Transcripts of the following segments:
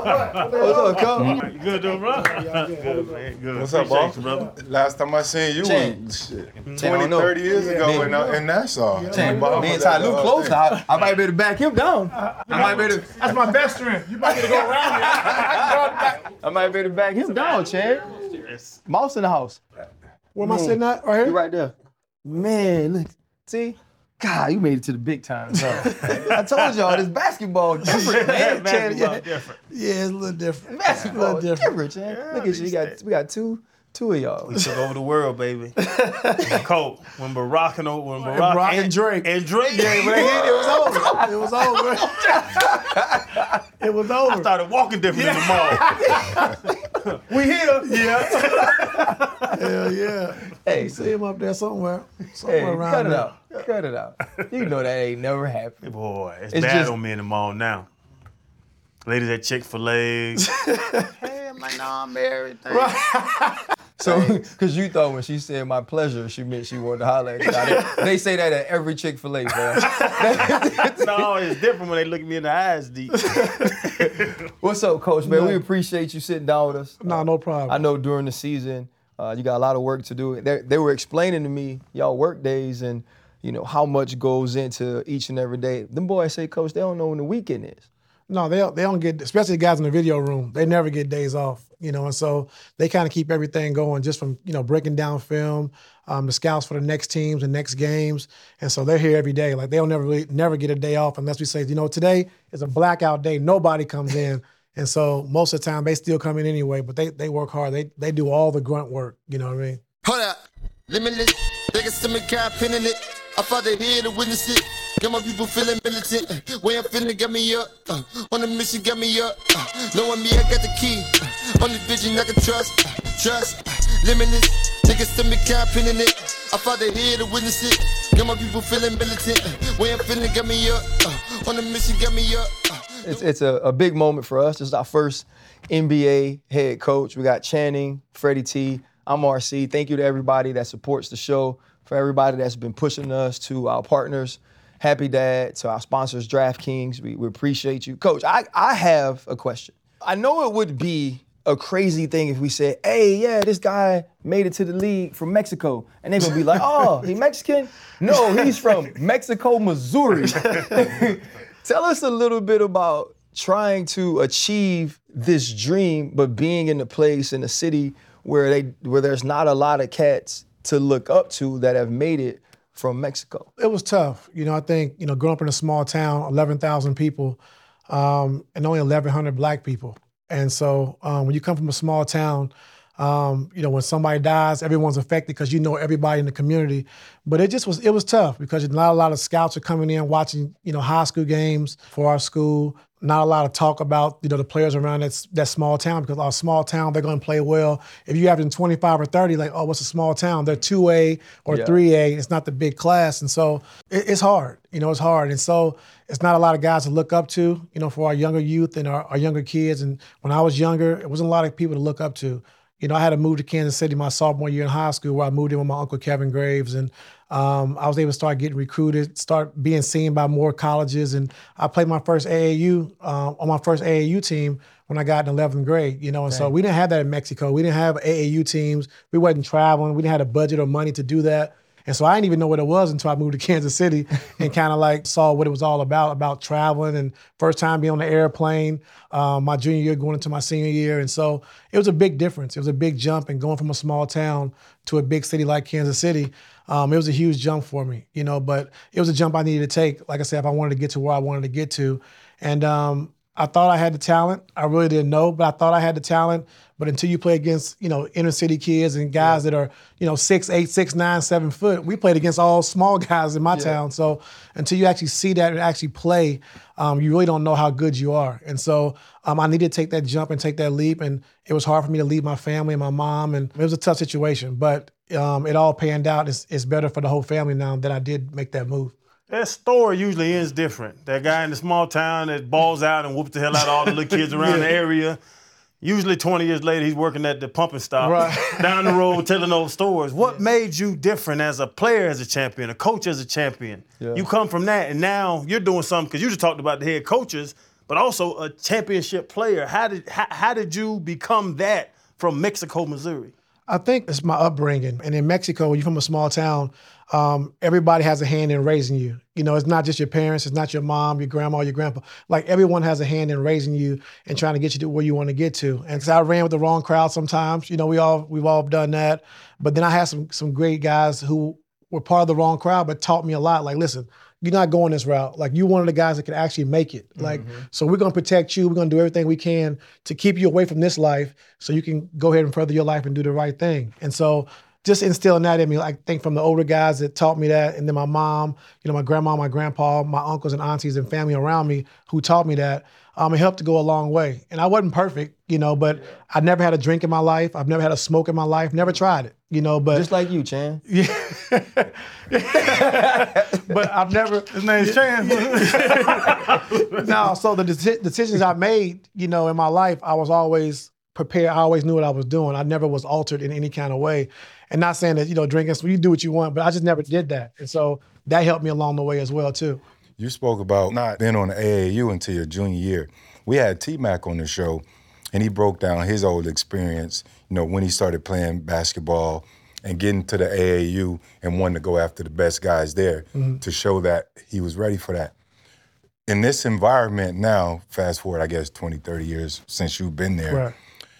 What's up, Cub? You good, though, bro? Good, man. Good. What's up, Appreciate bro? you, brother. Last time I seen you was 20, 30 years ago in Nassau. Me and Ty Lue close. I might be able to back him down. That's my best friend. You might get to go around me. I might be able to back him down, Chad. Mouse in the house. Where am I sitting at? Right You here? right there. Man, look. See? God, you made it to the big time. I told y'all, this basketball different, man. Basketball different. Yeah, it's a little different. Basketball different, Chad. Look at you. We got two of y'all. We took over the world, baby. Colt, when Barack and Drake. And Drake. Yeah, when they hit it was over. It was over. It was over. I started walking different in the mall. We here. Yeah. Hell yeah. Hey, See him up there somewhere. hey, Around cut it there. out. Cut it out. You know that ain't never happened. Boy, it's It's bad just- on me in the mall now. Ladies at Chick-fil-A. Hey, I'm like, no, I'm married. So, because you thought when she said my pleasure, she meant she wanted to holler at you. Now, they say that at every Chick-fil-A, man. No, it's different when they look at me in the eyes deep. What's up, Coach, man? We appreciate you sitting down with us. No problem. I know during the season, you got a lot of work to do. They were explaining to me y'all work days and, you know, how much goes into each and every day. Them boys say, Coach, they don't know when the weekend is. No, they don't get, especially the guys in the video room, they never get days off, you know, and so they kind of keep everything going just from, you know, breaking down film, the scouts for the next teams and next games, and so they're here every day. Like, they'll never get a day off unless we say, you know, today is a blackout day, nobody comes in, and so most of the time they still come in anyway, but they work hard. They do all the grunt work, you know what I mean? Hold up, limitless, biggest stomach cap pinning it. I fought here to witness it. Got my people feeling militant. Way I'm feeling got me up. On the mission got me up. Knowing me, I got the key. On the vision I can trust. Trust, limitless, biggest stomach cap pinning it. I fought here to witness it. Got my people feeling militant. Way I'm feeling got me up. On the mission got me up. It's a big moment for us. This is our first NBA head coach. We got Channing, Freddie T. I'm RC. Thank you to everybody that supports the show, for everybody that's been pushing us, to our partners, Happy Dad, to our sponsors, DraftKings. We appreciate you. Coach, I have a question. I know it would be a crazy thing if we said, hey, yeah, this guy made it to the league from Mexico. And they're going to be like, oh, he Mexican? No, he's from Mexico, Missouri. Tell us a little bit about trying to achieve this dream, but being in a place, in a city where there's not a lot of cats to look up to that have made it from Mexico. It was tough. You know, I think, you know, growing up in a small town, 11,000 people, and only 1,100 black people. And so when you come from a small town, you know, when somebody dies, everyone's affected because you know everybody in the community. But it was tough because not a lot of scouts are coming in watching, you know, high school games for our school. Not a lot of talk about, you know, the players around that small town, because our small town, they're going to play well. If you average 25 or 30, like, oh, what's a small town? They're 2A or 3A. It's not the big class. And so it's hard. You know, it's hard. And so it's not a lot of guys to look up to, you know, for our younger youth and our younger kids. And when I was younger, it wasn't a lot of people to look up to. You know, I had to move to Kansas City my sophomore year in high school, where I moved in with my uncle Kevin Graves, and I was able to start getting recruited, start being seen by more colleges, and I played my first AAU on my first AAU team when I got in 11th grade. You know, and so we didn't have that in Mexico. We didn't have AAU teams. We wasn't traveling. We didn't have a budget or money to do that. And so I didn't even know what it was until I moved to Kansas City and kind of like saw what it was all about traveling, and first time being on the airplane, my junior year going into my senior year. And so it was a big difference. It was a big jump, and going from a small town to a big city like Kansas City, it was a huge jump for me, you know, but it was a jump I needed to take, like I said, if I wanted to get to where I wanted to get to. And I thought I had the talent. I really didn't know, but I thought I had the talent. But until you play against, you know, inner city kids and guys that are, you know, 6'8", 6'9", 7 foot, we played against all small guys in my town. So until you actually see that and actually play, you really don't know how good you are. And so I needed to take that jump and take that leap. And it was hard for me to leave my family and my mom. And it was a tough situation, but it all panned out. It's better for the whole family now that I did make that move. That story usually ends different. That guy in the small town that balls out and whoops the hell out of all the little kids around the area. Usually 20 years later, he's working at the pumping stop down the road telling those stories. What made you different as a player, as a champion, a coach as a champion? You come from that, and now you're doing something, because you just talked about the head coaches, but also a championship player. How did you become that from Mexico, Missouri? I think it's my upbringing. And in Mexico, when you're from a small town, everybody has a hand in raising you. You know, it's not just your parents, it's not your mom, your grandma, your grandpa. Like everyone has a hand in raising you and trying to get you to where you want to get to. And so I ran with the wrong crowd sometimes. You know, we've all done that. But then I had some great guys who were part of the wrong crowd, but taught me a lot. Like, listen, you're not going this route. Like, you're one of the guys that can actually make it. Like, so we're going to protect you. We're going to do everything we can to keep you away from this life so you can go ahead and further your life and do the right thing. And so just instilling that in me, I think from the older guys that taught me that, and then my mom, you know, my grandma, my grandpa, my uncles and aunties and family around me who taught me that, it helped to go a long way. And I wasn't perfect, you know, but I never had a drink in my life. I've never had a smoke in my life. Never tried it, you know, but. Just like you, Chan. Yeah. But I've never. His name's Chan. No, so the decisions I made, you know, in my life, I was always prepared. I always knew what I was doing. I never was altered in any kind of way. And not saying that, you know, drinking, so you do what you want, but I just never did that. And so that helped me along the way as well, too. You spoke about not being on the AAU until your junior year. We had T-Mac on the show, and he broke down his old experience, you know, when he started playing basketball and getting to the AAU and wanting to go after the best guys there to show that he was ready for that. In this environment now, fast forward, I guess, 20, 30 years since you've been there,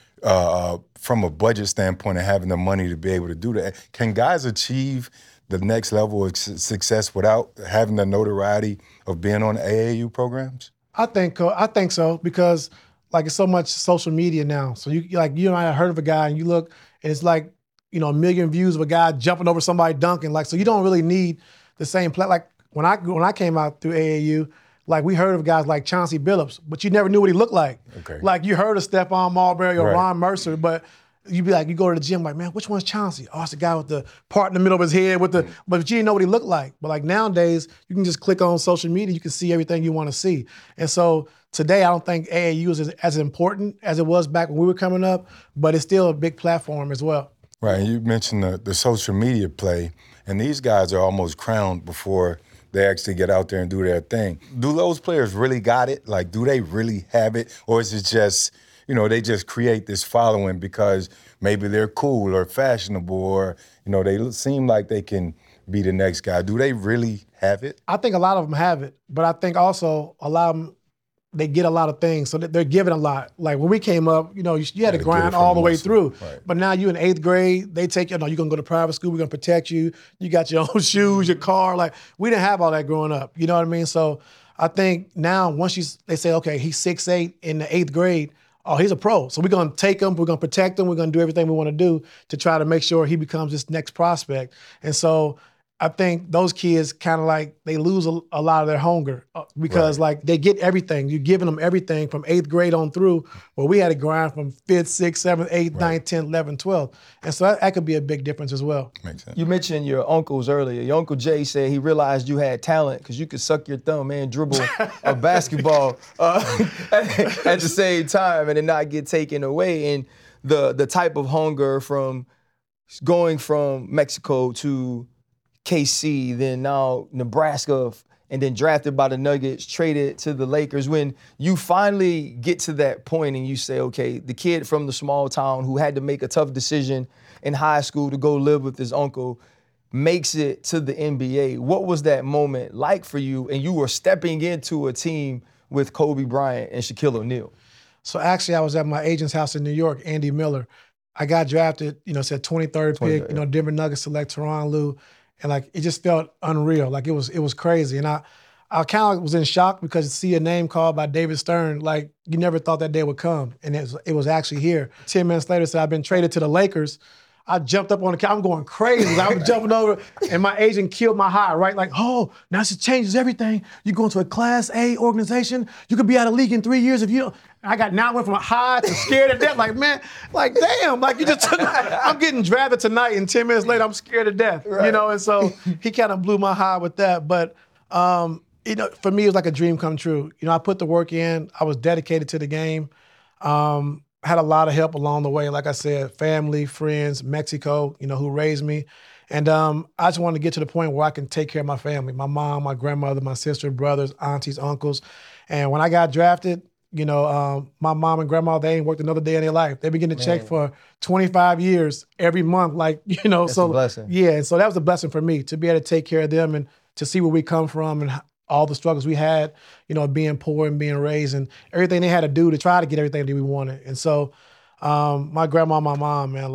from a budget standpoint and having the money to be able to do that, can guys achieve the next level of success without having the notoriety of being on AAU programs? I think so, because like it's so much social media now. So you and I heard of a guy and you look and it's like, you know, 1 million views of a guy jumping over somebody dunking. Like, so you don't really need the same play. Like when I came out through AAU, like we heard of guys like Chauncey Billups, but you never knew what he looked like. Okay. Like you heard of Stephon Marbury or Ron Mercer, but you'd be like, you go to the gym like, man, which one's Chauncey? Oh, it's the guy with the part in the middle of his head with the, but you didn't know what he looked like. But like nowadays, you can just click on social media, you can see everything you want to see. And so today, I don't think AAU is as important as it was back when we were coming up, but it's still a big platform as well. Right, and you mentioned the social media play, and these guys are almost crowned before they actually get out there and do their thing. Do those players really got it? Like, do they really have it? Or is it just, you know, they just create this following because maybe they're cool or fashionable or, you know, they seem like they can be the next guy. Do they really have it? I think a lot of them have it, but I think also a lot of them, they get a lot of things, so they're given a lot. Like when we came up, you know, you had to grind all the way through. Right. But now you in 8th grade, they take you, no, you're gonna go to private school, we're gonna protect you. You got your own shoes, your car. Like we didn't have all that growing up. You know what I mean? So I think now once they say, okay, he's 6'8" in the 8th grade, oh, he's a pro. So we're gonna take him, we're gonna protect him, we're gonna do everything we wanna do to try to make sure he becomes this next prospect. And so I think those kids kind of like, they lose a lot of their hunger because like they get everything. You're giving them everything from 8th grade on through, where we had to grind from 5th, 6th, 7th, 8th, 9th, 10th, 11th, 12th. And so that could be a big difference as well. Makes sense. You mentioned your uncles earlier. Your Uncle Jay said he realized you had talent because you could suck your thumb and dribble a basketball at the same time and it not get taken away. And the type of hunger from going from Mexico to KC, then now Nebraska, and then drafted by the Nuggets, traded to the Lakers. When you finally get to that point and you say, okay, the kid from the small town who had to make a tough decision in high school to go live with his uncle makes it to the NBA. What was that moment like for you? And you were stepping into a team with Kobe Bryant and Shaquille O'Neal. So actually, I was at my agent's house in New York, Andy Miller. I got drafted, you know, said 23rd pick, you know, Denver Nuggets select Tyronn Lue. And like, it just felt unreal. Like it was crazy. And I kind of was in shock because to see a name called by David Stern, like you never thought that day would come. And it was actually here. 10 minutes later, said I've been traded to the Lakers. I jumped up on the couch. I'm going crazy. I was jumping over and my agent killed my high, right? Like, oh, now this changes everything. You go into a Class A organization. You could be out of the league in 3 years if you don't. Now I went from a high to scared to death. Like, man, like, damn, like you just took, I'm getting drafted tonight and 10 minutes later, I'm scared to death, you know? And so he kind of blew my high with that. But, you know, for me, it was like a dream come true. You know, I put the work in. I was dedicated to the game. Had a lot of help along the way. Like I said, family, friends, Mexico, you know, who raised me. And I just wanted to get to the point where I can take care of my family, my mom, my grandmother, my sister, brothers, aunties, uncles. And when I got drafted, my mom and grandma, they ain't worked another day in their life. They've been getting a check for 25 years every month, That's a blessing. Yeah, and so that was a blessing for me to be able to take care of them and to see where we come from and all the struggles we had, being poor and being raised and everything they had to do to try to get everything that we wanted. And so my grandma and my mom, man,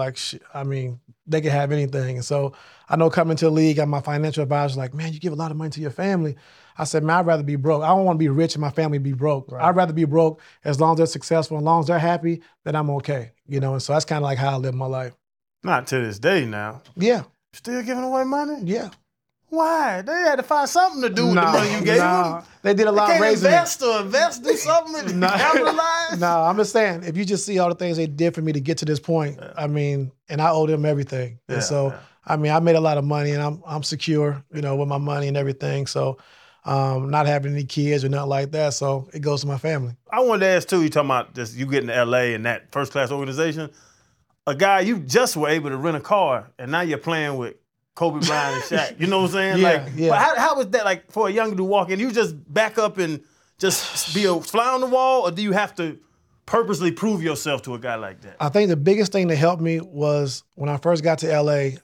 they could have anything. And so I know coming to the league, my financial advisor was like, man, you give a lot of money to your family. I said, man, I'd rather be broke. I don't want to be rich and my family be broke. Right. I'd rather be broke as long as they're successful, as long as they're happy, then I'm okay. And so that's kind of like how I live my life. Not to this day now. Yeah. Still giving away money? Yeah. Why? They had to find something to do with the money you gave them. They did a lot of raising. Invest, do something, and capitalize. No, I'm just saying, if you just see all the things they did for me to get to this point, and I owe them everything. Yeah, and so, I made a lot of money, and I'm secure, with my money and everything. So, not having any kids or nothing like that, so it goes to my family. I wanted to ask, too, you talking about just you getting to L.A. and that first-class organization. A guy, you just were able to rent a car, and now you're playing with Kobe Bryant and Shaq. You know what I'm saying? Yeah. How was that for a young dude to walk in? You just back up and just be a fly on the wall, or do you have to purposely prove yourself to a guy like that? I think the biggest thing that helped me was when I first got to L.A.,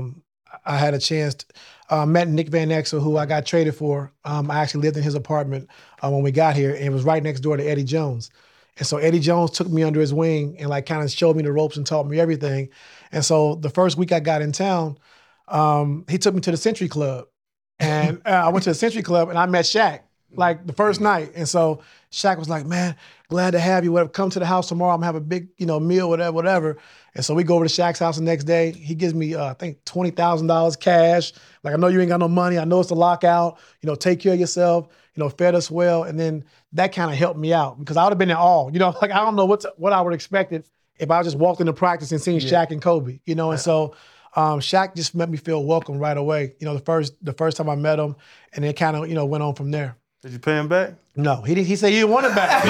I had a chance to met Nick Van Exel, who I got traded for. I actually lived in his apartment when we got here, and it was right next door to Eddie Jones. And so Eddie Jones took me under his wing and kind of showed me the ropes and taught me everything. And so the first week I got in town, he took me to the Century Club. And I went to the Century Club and I met Shaq, the first night. And so Shaq was like, man, glad to have you. Come to the house tomorrow. I'm gonna have a big, meal, whatever. And so we go over to Shaq's house the next day. He gives me, I think, $20,000 cash. I know you ain't got no money. I know it's a lockout. Take care of yourself. Fed us well. And then that kind of helped me out because I would have been in awe. I don't know what I would have expected if I just walked into practice and seen Shaq and Kobe, And so Shaq just made me feel welcome right away. The first time I met him, and it kind of, went on from there. Did you pay him back? No, he said he didn't want it back.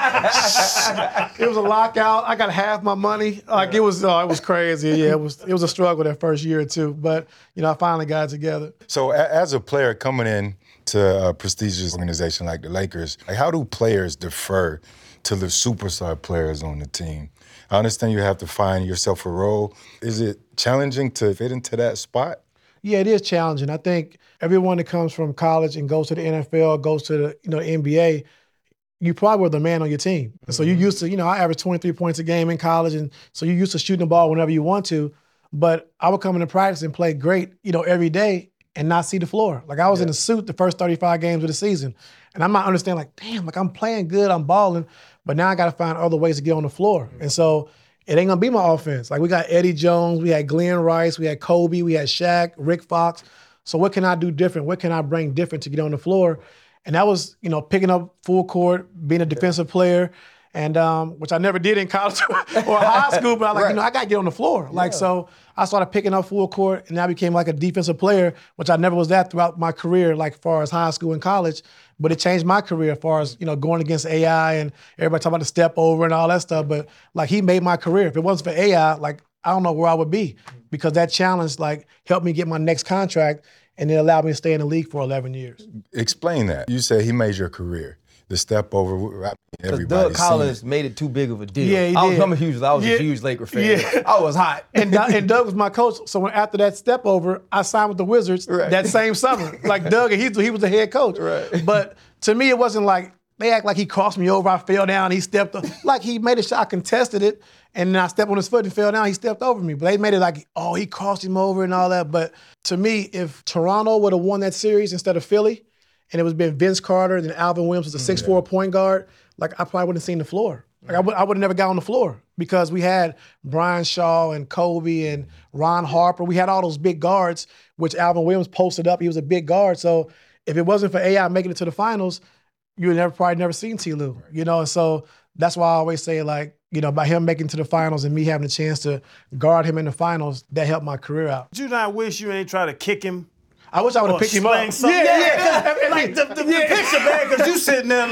It was a lockout. I got half my money. It was crazy. Yeah, it was a struggle that first year or two, but I finally got it together. So as a player coming in to a prestigious organization like the Lakers, how do players defer to the superstar players on the team? I understand you have to find yourself a role. Is it challenging to fit into that spot? Yeah, it is challenging. I think everyone that comes from college and goes to the NFL, goes to the NBA, you probably were the man on your team. And so you used to, I averaged 23 points a game in college, and so you're used to shooting the ball whenever you want to. But I would come into practice and play great, every day and not see the floor. I was in a suit the first 35 games of the season. And I'm not understanding, damn, I'm playing good, I'm balling, but now I got to find other ways to get on the floor. And so it ain't gonna be my offense. We got Eddie Jones, we had Glenn Rice, we had Kobe, we had Shaq, Rick Fox. So what can I do different? What can I bring different to get on the floor? And that was, picking up full court, being a defensive player, and which I never did in college or high school, but I I got to get on the floor. So I started picking up full court, and I became a defensive player, which I never was that throughout my career, as far as high school and college. But it changed my career as far as, going against AI and everybody talking about the step over and all that stuff. But he made my career. If it wasn't for AI, I don't know where I would be, because that challenge helped me get my next contract, and it allowed me to stay in the league for 11 years. Explain that. You said he made your career. The step over, everybody. Doug Collins made it too big of a deal. Yeah, he did. I was a huge Laker fan. Yeah. I was hot. And Doug was my coach. So after that step over, I signed with the Wizards that same summer. Doug, he was the head coach. Right. But to me, it wasn't they act like he crossed me over, I fell down, he stepped up. He made a shot, I contested it, and then I stepped on his foot and fell down, he stepped over me. But they made it he crossed him over and all that. But to me, if Toronto would have won that series instead of Philly, and it was been Vince Carter, then Alvin Williams was a 6'4" point guard, I probably wouldn't have seen the floor. I would have never got on the floor, because we had Brian Shaw and Kobe and Ron Harper. We had all those big guards, which Alvin Williams posted up. He was a big guard. So if it wasn't for AI making it to the finals, you would probably never seen T. Lue. And so that's why I always say, by him making it to the finals and me having a chance to guard him in the finals, that helped my career out. Did you not wish you ain't try to kick him? I wish I would have picked him up. Yeah. The picture, man, because you sitting there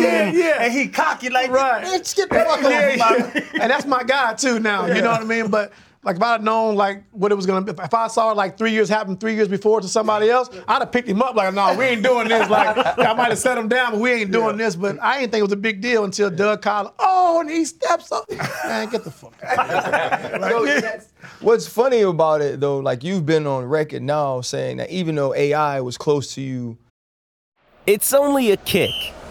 and he cocky right. Bitch, get the fuck off. And that's my guy too now, you know what I mean? But Like if I'd known like what it was gonna be, if I saw it like 3 years happen 3 years before to somebody else, I'd have picked him up like, no, we ain't doing this. Like I might have set him down, but we ain't doing this. But I didn't think it was a big deal until Doug Collins, and he steps up. Man, get the fuck out. What's funny about it though, like you've been on record now saying that even though AI was close to you, it's only a kick,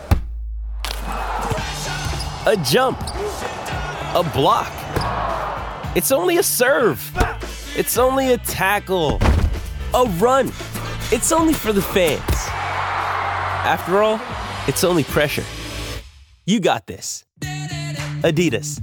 a jump, a block. It's only a serve. It's only a tackle, a run. It's only for the fans. After all, it's only pressure. You got this. Adidas.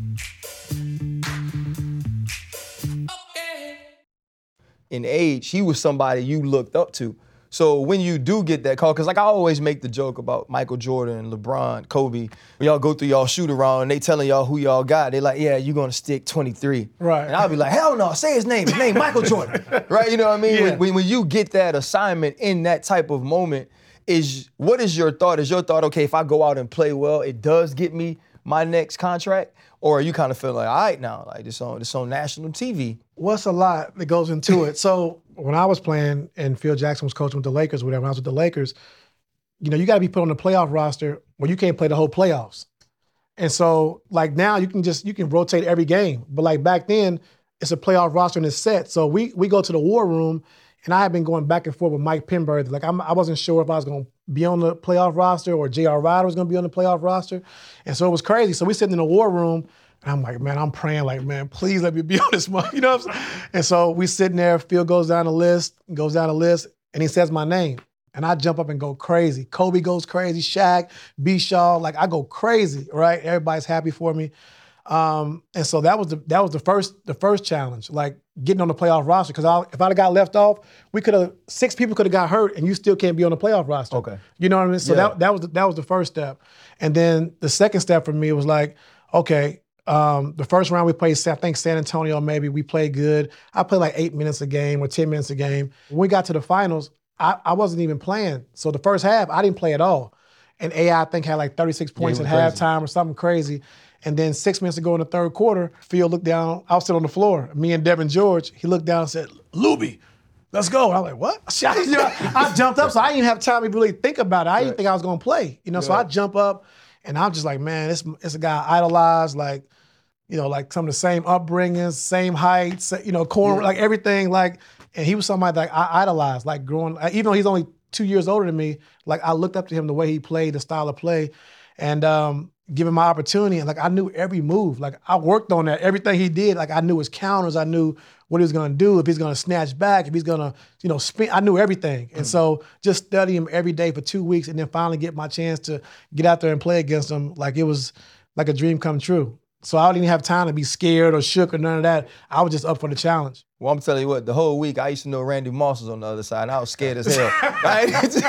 in age, he was somebody you looked up to. So when you do get that call, because like I always make the joke about Michael Jordan, LeBron, Kobe, when y'all go through y'all shoot around and they telling y'all who y'all got, they like, yeah, you're gonna stick 23. Right. And I'll be like, hell no, say his name Michael Jordan. Right, you know what I mean? Yeah. When you get that assignment in that type of moment, what is your thought? Is your thought, okay, if I go out and play well, it does get me my next contract? Or are you kind of feeling like, all right now, like this on national TV? What's a lot that goes into it? So when I was playing and Phil Jackson was coaching with the Lakers, whatever, when I was with the Lakers, you know, you got to be put on the playoff roster where you can't play the whole playoffs. And so like now you can rotate every game. But like back then, it's a playoff roster and it's set. So we go to the war room, and I had been going back and forth with Mike Penberthy. Like I wasn't sure if I was going to be on the playoff roster or J.R. Rider was going to be on the playoff roster. And so it was crazy. So we sitting in the war room, and I'm like, man, I'm praying like, man, please let me be on this month. You know what I'm saying? And so we sitting there, Phil goes down the list, and he says my name. And I jump up and go crazy. Kobe goes crazy, Shaq, B. Shaw, like I go crazy, right? Everybody's happy for me. And so that was the first challenge, like getting on the playoff roster. Because if I'd have got left off, 6 people could have got hurt, and you still can't be on the playoff roster. Okay. You know what I mean? So Yeah. that was the first step. And then the second step for me was like, okay, the first round we played, I think San Antonio maybe, we played good. I played like 8 minutes a game or 10 minutes a game. When we got to the finals, I wasn't even playing. So the first half, I didn't play at all. And AI, I think, had like 36 points at halftime or something crazy. And then 6 minutes ago in the third quarter, Phil looked down, I was sitting on the floor, me and Devin George, he looked down and said, Luby, let's go. And I was like, what? I jumped up, so I didn't even have time to really think about it. I didn't think I was gonna play. You know, so I jump up, and I'm just like, man, it's a guy I idolized, like, you know, like some of the same upbringings, same heights, you know, like everything, like, and he was somebody that I idolized, like growing, even though he's only 2 years older than me, like I looked up to him, the way he played, the style of play, and given my opportunity, and like I knew every move. Like I worked on that, everything he did, like I knew his counters, I knew what he was gonna do, if he's gonna snatch back, if he's gonna, you know, spin, I knew everything. And so just study him every day for 2 weeks, and then finally get my chance to get out there and play against him, like it was like a dream come true. So I didn't have time to be scared or shook or none of that. I was just up for the challenge. Well, I'm telling you what, the whole week I used to know Randy Moss was on the other side, and I was scared as hell. I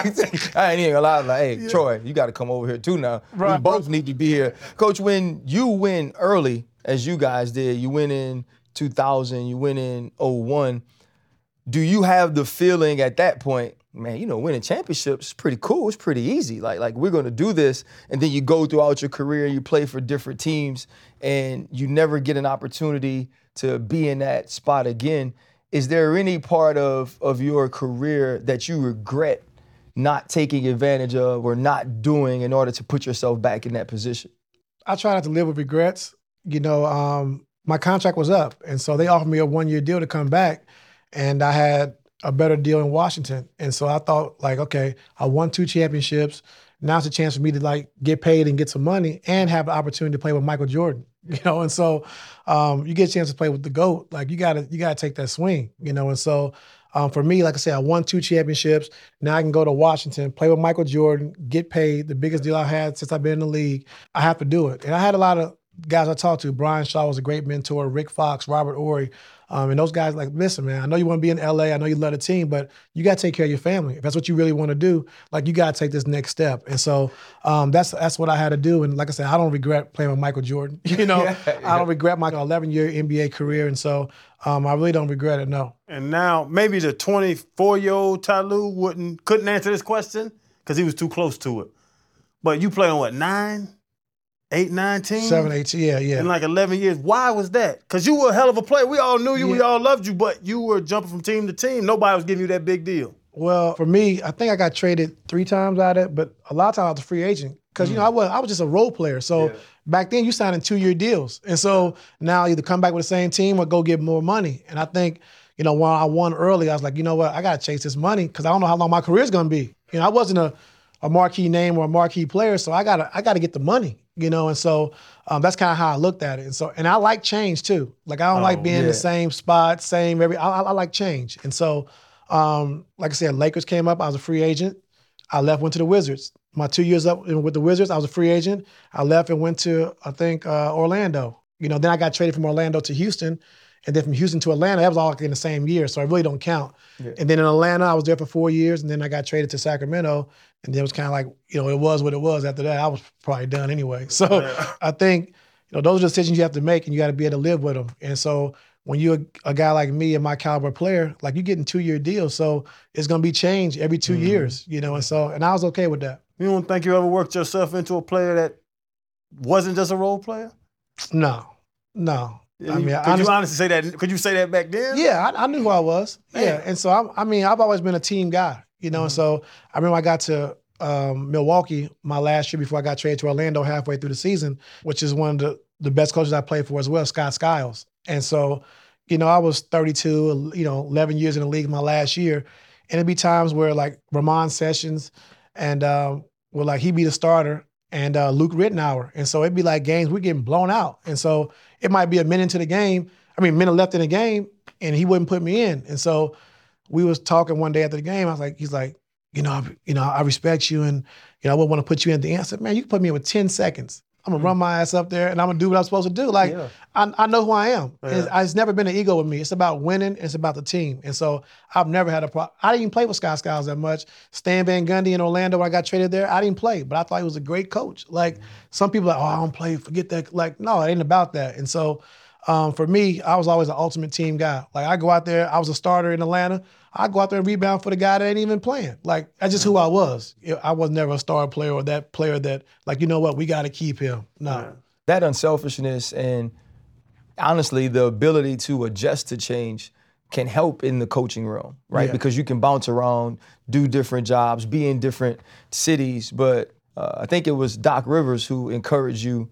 ain't even gonna lie. I was like, hey, Troy, you got to come over here too now. Right. We both need to be here. Coach, when you win early, as you guys did, you win in 2000, you win in 01, do you have the feeling at that point, man, you know, winning championships is pretty cool, it's pretty easy. Like we're gonna do this, and then you go throughout your career, you play for different teams, and you never get an opportunity to be in that spot again. Is there any part of your career that you regret not taking advantage of or not doing in order to put yourself back in that position? I try not to live with regrets. You know, my contract was up, and so they offered me a 1-year deal to come back, and I had a better deal in Washington. And so I thought, like, okay, I won 2 championships. Now it's a chance for me to like get paid and get some money and have the opportunity to play with Michael Jordan. You know, and so you get a chance to play with the GOAT. Like you gotta take that swing. You know, and so for me, like I said, I won 2 championships. Now I can go to Washington, play with Michael Jordan, get paid, the biggest deal I've had since I've been in the league. I have to do it. And I had a lot of guys I talked to. Brian Shaw was a great mentor, Rick Fox, Robert Ory. And those guys like, listen, man, I know you want to be in LA, I know you love the team, but you got to take care of your family. If that's what you really want to do, like you got to take this next step. And so that's what I had to do. And like I said, I don't regret playing with Michael Jordan. You know, I don't regret my 11-year NBA career. And so I really don't regret it, no. And now maybe the 24-year-old Ty Lue couldn't answer this question because he was too close to it. But you play on what, 9? 8, 9 teams? 7, 8, yeah. In like 11 years. Why was that? Because you were a hell of a player. We all knew you. We all loved you. But you were jumping from team to team. Nobody was giving you that big deal. Well, for me, I think I got traded 3 times out of it, but a lot of times I was a free agent. Because, I was just a role player. So back then, you signed 2-year deals. And so now either come back with the same team or go get more money. And I think, when I won early, I was like, you know what, I got to chase this money because I don't know how long my career is going to be. I wasn't a marquee name or a marquee player, so I gotta get the money, and so that's kind of how I looked at it. And I like change too. Like I don't like being in the same spot, I like change. And so, like I said, Lakers came up, I was a free agent. I left, went to the Wizards. My 2 years up with the Wizards, I was a free agent. I left and went to, I think, Orlando. Then I got traded from Orlando to Houston. And then from Houston to Atlanta, that was all in the same year, so I really don't count. Yeah. And then in Atlanta, I was there for 4 years, and then I got traded to Sacramento, and then it was kind of like, it was what it was. After that, I was probably done anyway. So I think, those are decisions you have to make, and you got to be able to live with them. And so when you're a guy like me and my caliber player, like you're getting 2-year deals, so it's going to be change every 2 years, and I was okay with that. You don't think you ever worked yourself into a player that wasn't just a role player? No. Could you honestly say that? Could you say that back then? Yeah, I knew who I was. Man. Yeah, and so I've always been a team guy, And so I remember I got to Milwaukee my last year before I got traded to Orlando halfway through the season, which is one of the best coaches I played for as well, Scott Skiles. And so, I was 32, 11 years in the league my last year, and it'd be times where like Ramon Sessions and he'd be the starter. And Luke Rittenauer. And so it'd be like games, we're getting blown out. And so it might be a minute left in the game, and he wouldn't put me in. And so we was talking one day after the game. He's like, I respect you, and I wouldn't want to put you in the end. I said, man, you can put me in with 10 seconds. I'm gonna run my ass up there, and I'm gonna do what I'm supposed to do. I know who I am. Yeah. It's never been an ego with me. It's about winning, and it's about the team. And so I've never had a problem. I didn't even play with Scott Skiles that much. Stan Van Gundy in Orlando, when I got traded there, I didn't play, but I thought he was a great coach. Some people are like, I don't play, forget that. No, it ain't about that. And so for me, I was always an ultimate team guy. I go out there, I was a starter in Atlanta. I go out there and rebound for the guy that ain't even playing. That's just who I was. I was never a star player or that player that, we got to keep him. No. Yeah. That unselfishness and, honestly, the ability to adjust to change can help in the coaching realm, right? Yeah. Because you can bounce around, do different jobs, be in different cities. But I think it was Doc Rivers who encouraged you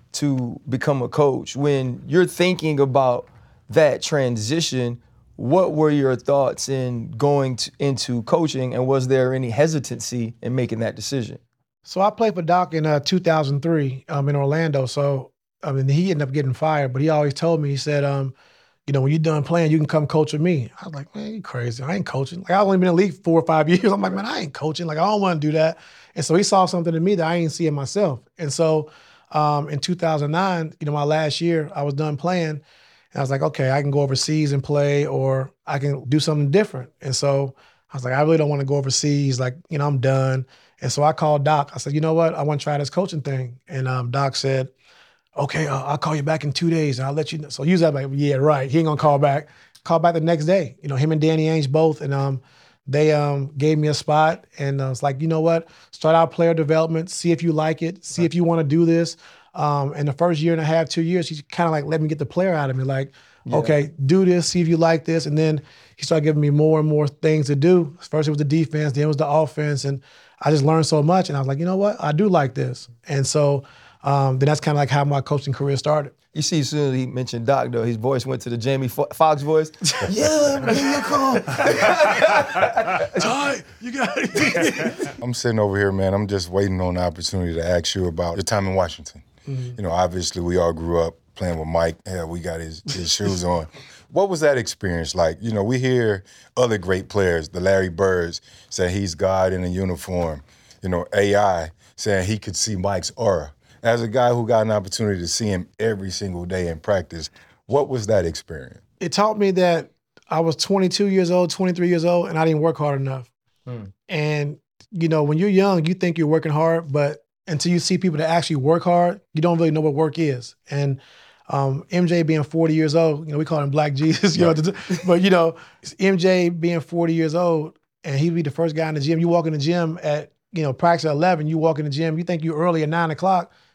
to become a coach. When you're thinking about that transition, what were your thoughts in going into coaching, and was there any hesitancy in making that decision? So I played for Doc in 2003 in Orlando. So, he ended up getting fired, but he always told me, he said, when you're done playing, you can come coach with me. I was like, man, you crazy. I ain't coaching. I've only been in the league 4 or 5 years. I'm like, man, I ain't coaching. I don't want to do that. And so he saw something in me that I didn't see in myself. And so in 2009, my last year, I was done playing. And I was like, okay, I can go overseas and play, or I can do something different. And so I was like, I really don't want to go overseas. I'm done. And so I called Doc. I said, you know what? I want to try this coaching thing. And Doc said, okay, I'll call you back in 2 days and I'll let you know. So usually I'm like, yeah, right. He ain't gonna call back. Call back the next day. Him and Danny Ainge both. And they gave me a spot. And I was like, you know what? Start out player development, see if you like it, see if you want to do this. And the first year and a half, 2 years, he kind of let me get the player out of me. Okay, do this, see if you like this. And then he started giving me more and more things to do. First it was the defense, then it was the offense. And I just learned so much. And I was like, you know what? I do like this. And so then that's kind of how my coaching career started. You see, as soon as he mentioned Doc, though, his voice went to the Jamie Foxx voice. Yeah, give me a call. Ty, you got it. I'm sitting over here, man. I'm just waiting on the opportunity to ask you about your time in Washington. Mm-hmm. Obviously, we all grew up playing with Mike. Yeah, we got his shoes on. What was that experience like? We hear other great players, the Larry Birds, say he's God in a uniform. AI saying he could see Mike's aura. As a guy who got an opportunity to see him every single day in practice, what was that experience? It taught me that I was 22 years old, 23 years old, and I didn't work hard enough. And, when you're young, you think you're working hard, but until you see people that actually work hard, you don't really know what work is. And MJ being 40 years old, we call him Black Jesus, but MJ being 40 years old, and he'd be the first guy in the gym. You walk in the gym at, practice at 11, you walk in the gym, you think you're early at 9 o'clock,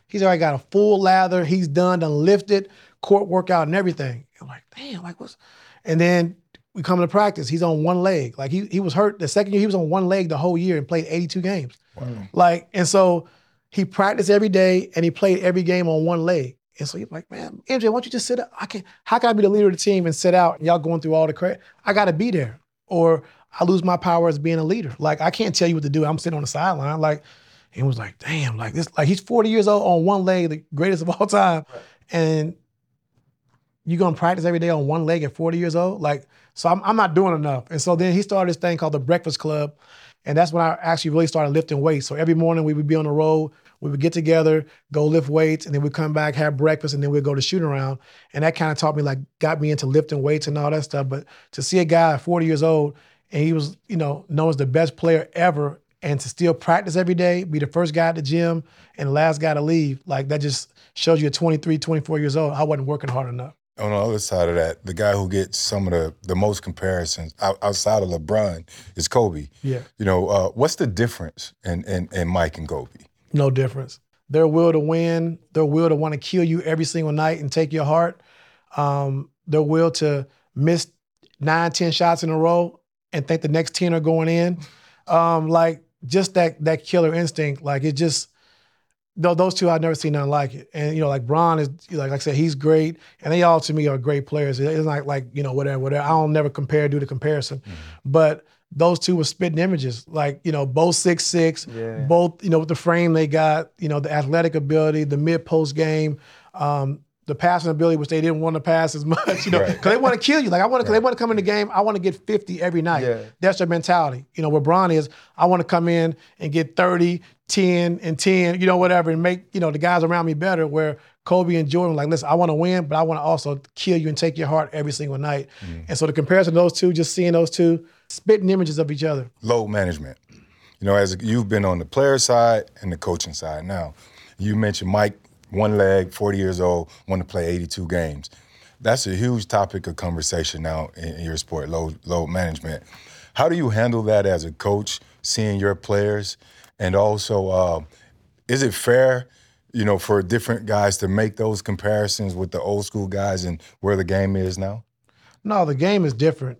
He's already got a full lather. He's done lifted, court workout and everything. I'm like, damn, like what's... And then we come to practice. He's on one leg. Like he was hurt. The second year, he was on one leg the whole year and played 82 games. Wow. Like, and so he practiced every day and he played every game on one leg. And so he's like, man, MJ, why don't you just sit out? How can I be the leader of the team and sit out and y'all going through all the credit? I got to be there or I lose my power as being a leader. Like, I can't tell you what to do. I'm sitting on the sideline. Like, he was like, damn, like this, like he's 40 years old on one leg, the greatest of all time. Right. And you're going to practice every day on one leg at 40 years old? Like, so I'm not doing enough. And so then he started this thing called the Breakfast Club. And that's when I actually really started lifting weights. So every morning we would be on the road, we would get together, go lift weights, and then we'd come back, have breakfast, and then we'd go to shoot around. And that kind of taught me, like, got me into lifting weights and all that stuff. But to see a guy at 40 years old, and he was, known as the best player ever, and to still practice every day, be the first guy at the gym and the last guy to leave, like that just shows you at 23, 24 years old, I wasn't working hard enough. On the other side of that, the guy who gets some of the most comparisons outside of LeBron is Kobe. Yeah. What's the difference in Mike and Kobe? No difference. Their will to win, their will to want to kill you every single night and take your heart, their will to miss 9, 10 shots in a row and think the next 10 are going in. Like just that killer instinct, like it just, those two, I've never seen nothing like it. And, like Bron is, like I said, he's great. And they all, to me, are great players. It's not like, whatever. I don't never do the comparison. Mm-hmm. But those two were spitting images. Like, both 6'6", both, with the frame they got, the athletic ability, the mid-post game, the passing ability, which they didn't want to pass as much, because they want to kill you. Like, they want to come in the game, I want to get 50 every night. Yeah. That's their mentality. Where Bron is, I want to come in and get 30, 10, and 10, whatever, and make, the guys around me better, where Kobe and Jordan, like, listen, I want to win, but I want to also kill you and take your heart every single night. Mm. And so the comparison of those two, just seeing those two, spitting images of each other. Load management. As you've been on the player side and the coaching side now, you mentioned Mike, one leg, 40 years old, want to play 82 games. That's a huge topic of conversation now in your sport, load management. How do you handle that as a coach, seeing your players? And also, is it fair, for different guys to make those comparisons with the old school guys and where the game is now? No, the game is different.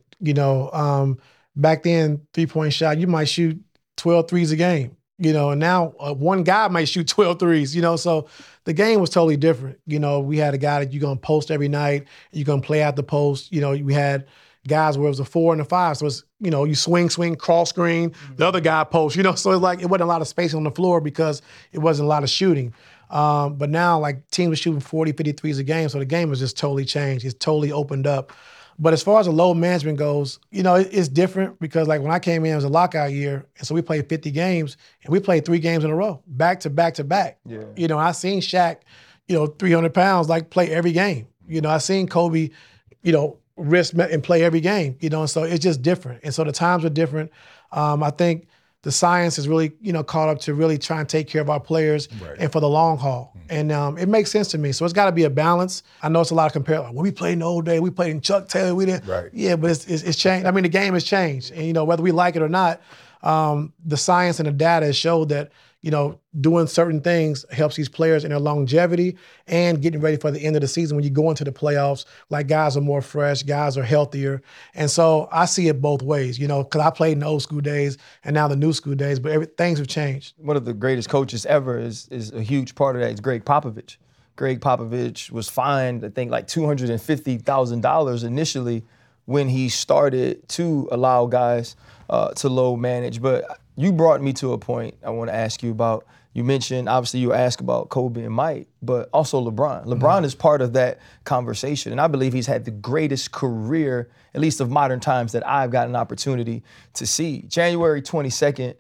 Back then, three-point shot, you might shoot 12 threes a game. And now one guy might shoot 12 threes, so the game was totally different. We had a guy that you're going to post every night, you're going to play out the post. We had guys where it was a 4 and a 5, so it's, you swing, cross screen, the other guy posts, so it's like it wasn't a lot of space on the floor because it wasn't a lot of shooting. But now, like, teams are shooting 40, 50 threes a game, so the game has just totally changed. It's totally opened up. But as far as the load management goes, it's different because, like, when I came in, it was a lockout year, and so we played 50 games, and we played 3 games in a row, back to back to back. Yeah. I seen Shaq, 300 pounds, like, play every game. I seen Kobe, risk and play every game, and so it's just different. And so the times are different. I think the science is really, caught up to really try and take care of our players and for the long haul. And it makes sense to me. So it's got to be a balance. I know it's a lot of compare. Like, when we played in the old day, we played in Chuck Taylor, we didn't. Right. Yeah, but it's changed. I mean, the game has changed. And, whether we like it or not, the science and the data has showed that, doing certain things helps these players in their longevity and getting ready for the end of the season when you go into the playoffs. Like, guys are more fresh, guys are healthier. And so I see it both ways, because I played in the old school days and now the new school days, but things have changed. One of the greatest coaches ever is a huge part of that is Greg Popovich. Greg Popovich was fined, I think, like $250,000 initially when he started to allow guys to load manage. But you brought me to a point I want to ask you about. You mentioned, obviously, you asked about Kobe and Mike, but also LeBron. LeBron is part of that conversation, and I believe he's had the greatest career, at least of modern times, that I've got an opportunity to see. January 22nd,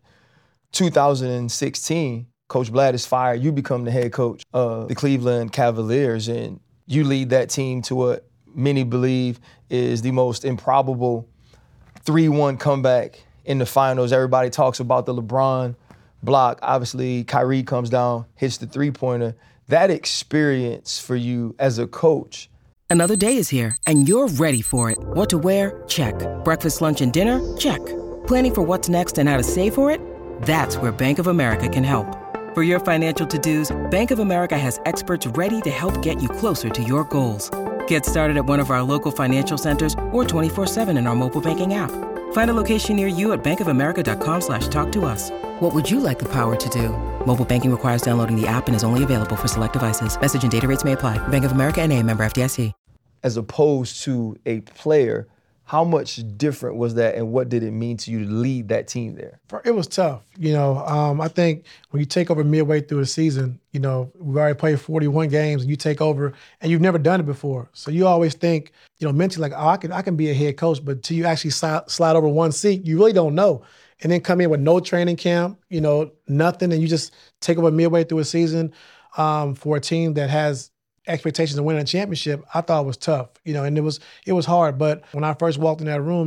2016, Coach Blatt is fired. You become the head coach of the Cleveland Cavaliers, and you lead that team to what many believe is the most improbable 3-1 comeback in the finals. Everybody talks about the LeBron block. Obviously, Kyrie comes down, hits the three-pointer. That experience for you as a coach. Another day is here, and you're ready for it. What to wear? Check. Breakfast, lunch, and dinner? Check. Planning for what's next and how to save for it? That's where Bank of America can help. For your financial to-dos, Bank of America has experts ready to help get you closer to your goals. Get started at one of our local financial centers or 24/7 in our mobile banking app. Find a location near you at bankofamerica.com/talktous. What would you like the power to do? Mobile banking requires downloading the app and is only available for select devices. Message and data rates may apply. Bank of America N.A., member FDIC. As opposed to a player, how much different was that, and what did it mean to you to lead that team there? It was tough. I think when you take over midway through the season, we've already played 41 games, and you take over, and you've never done it before. So you always think, mentally, like, oh, I can be a head coach, but till you actually slide over one seat, you really don't know. And then come in with no training camp, nothing, and you just take over midway through a season for a team that has expectations of winning a championship. I thought it was tough, and it was hard. But when I first walked in that room,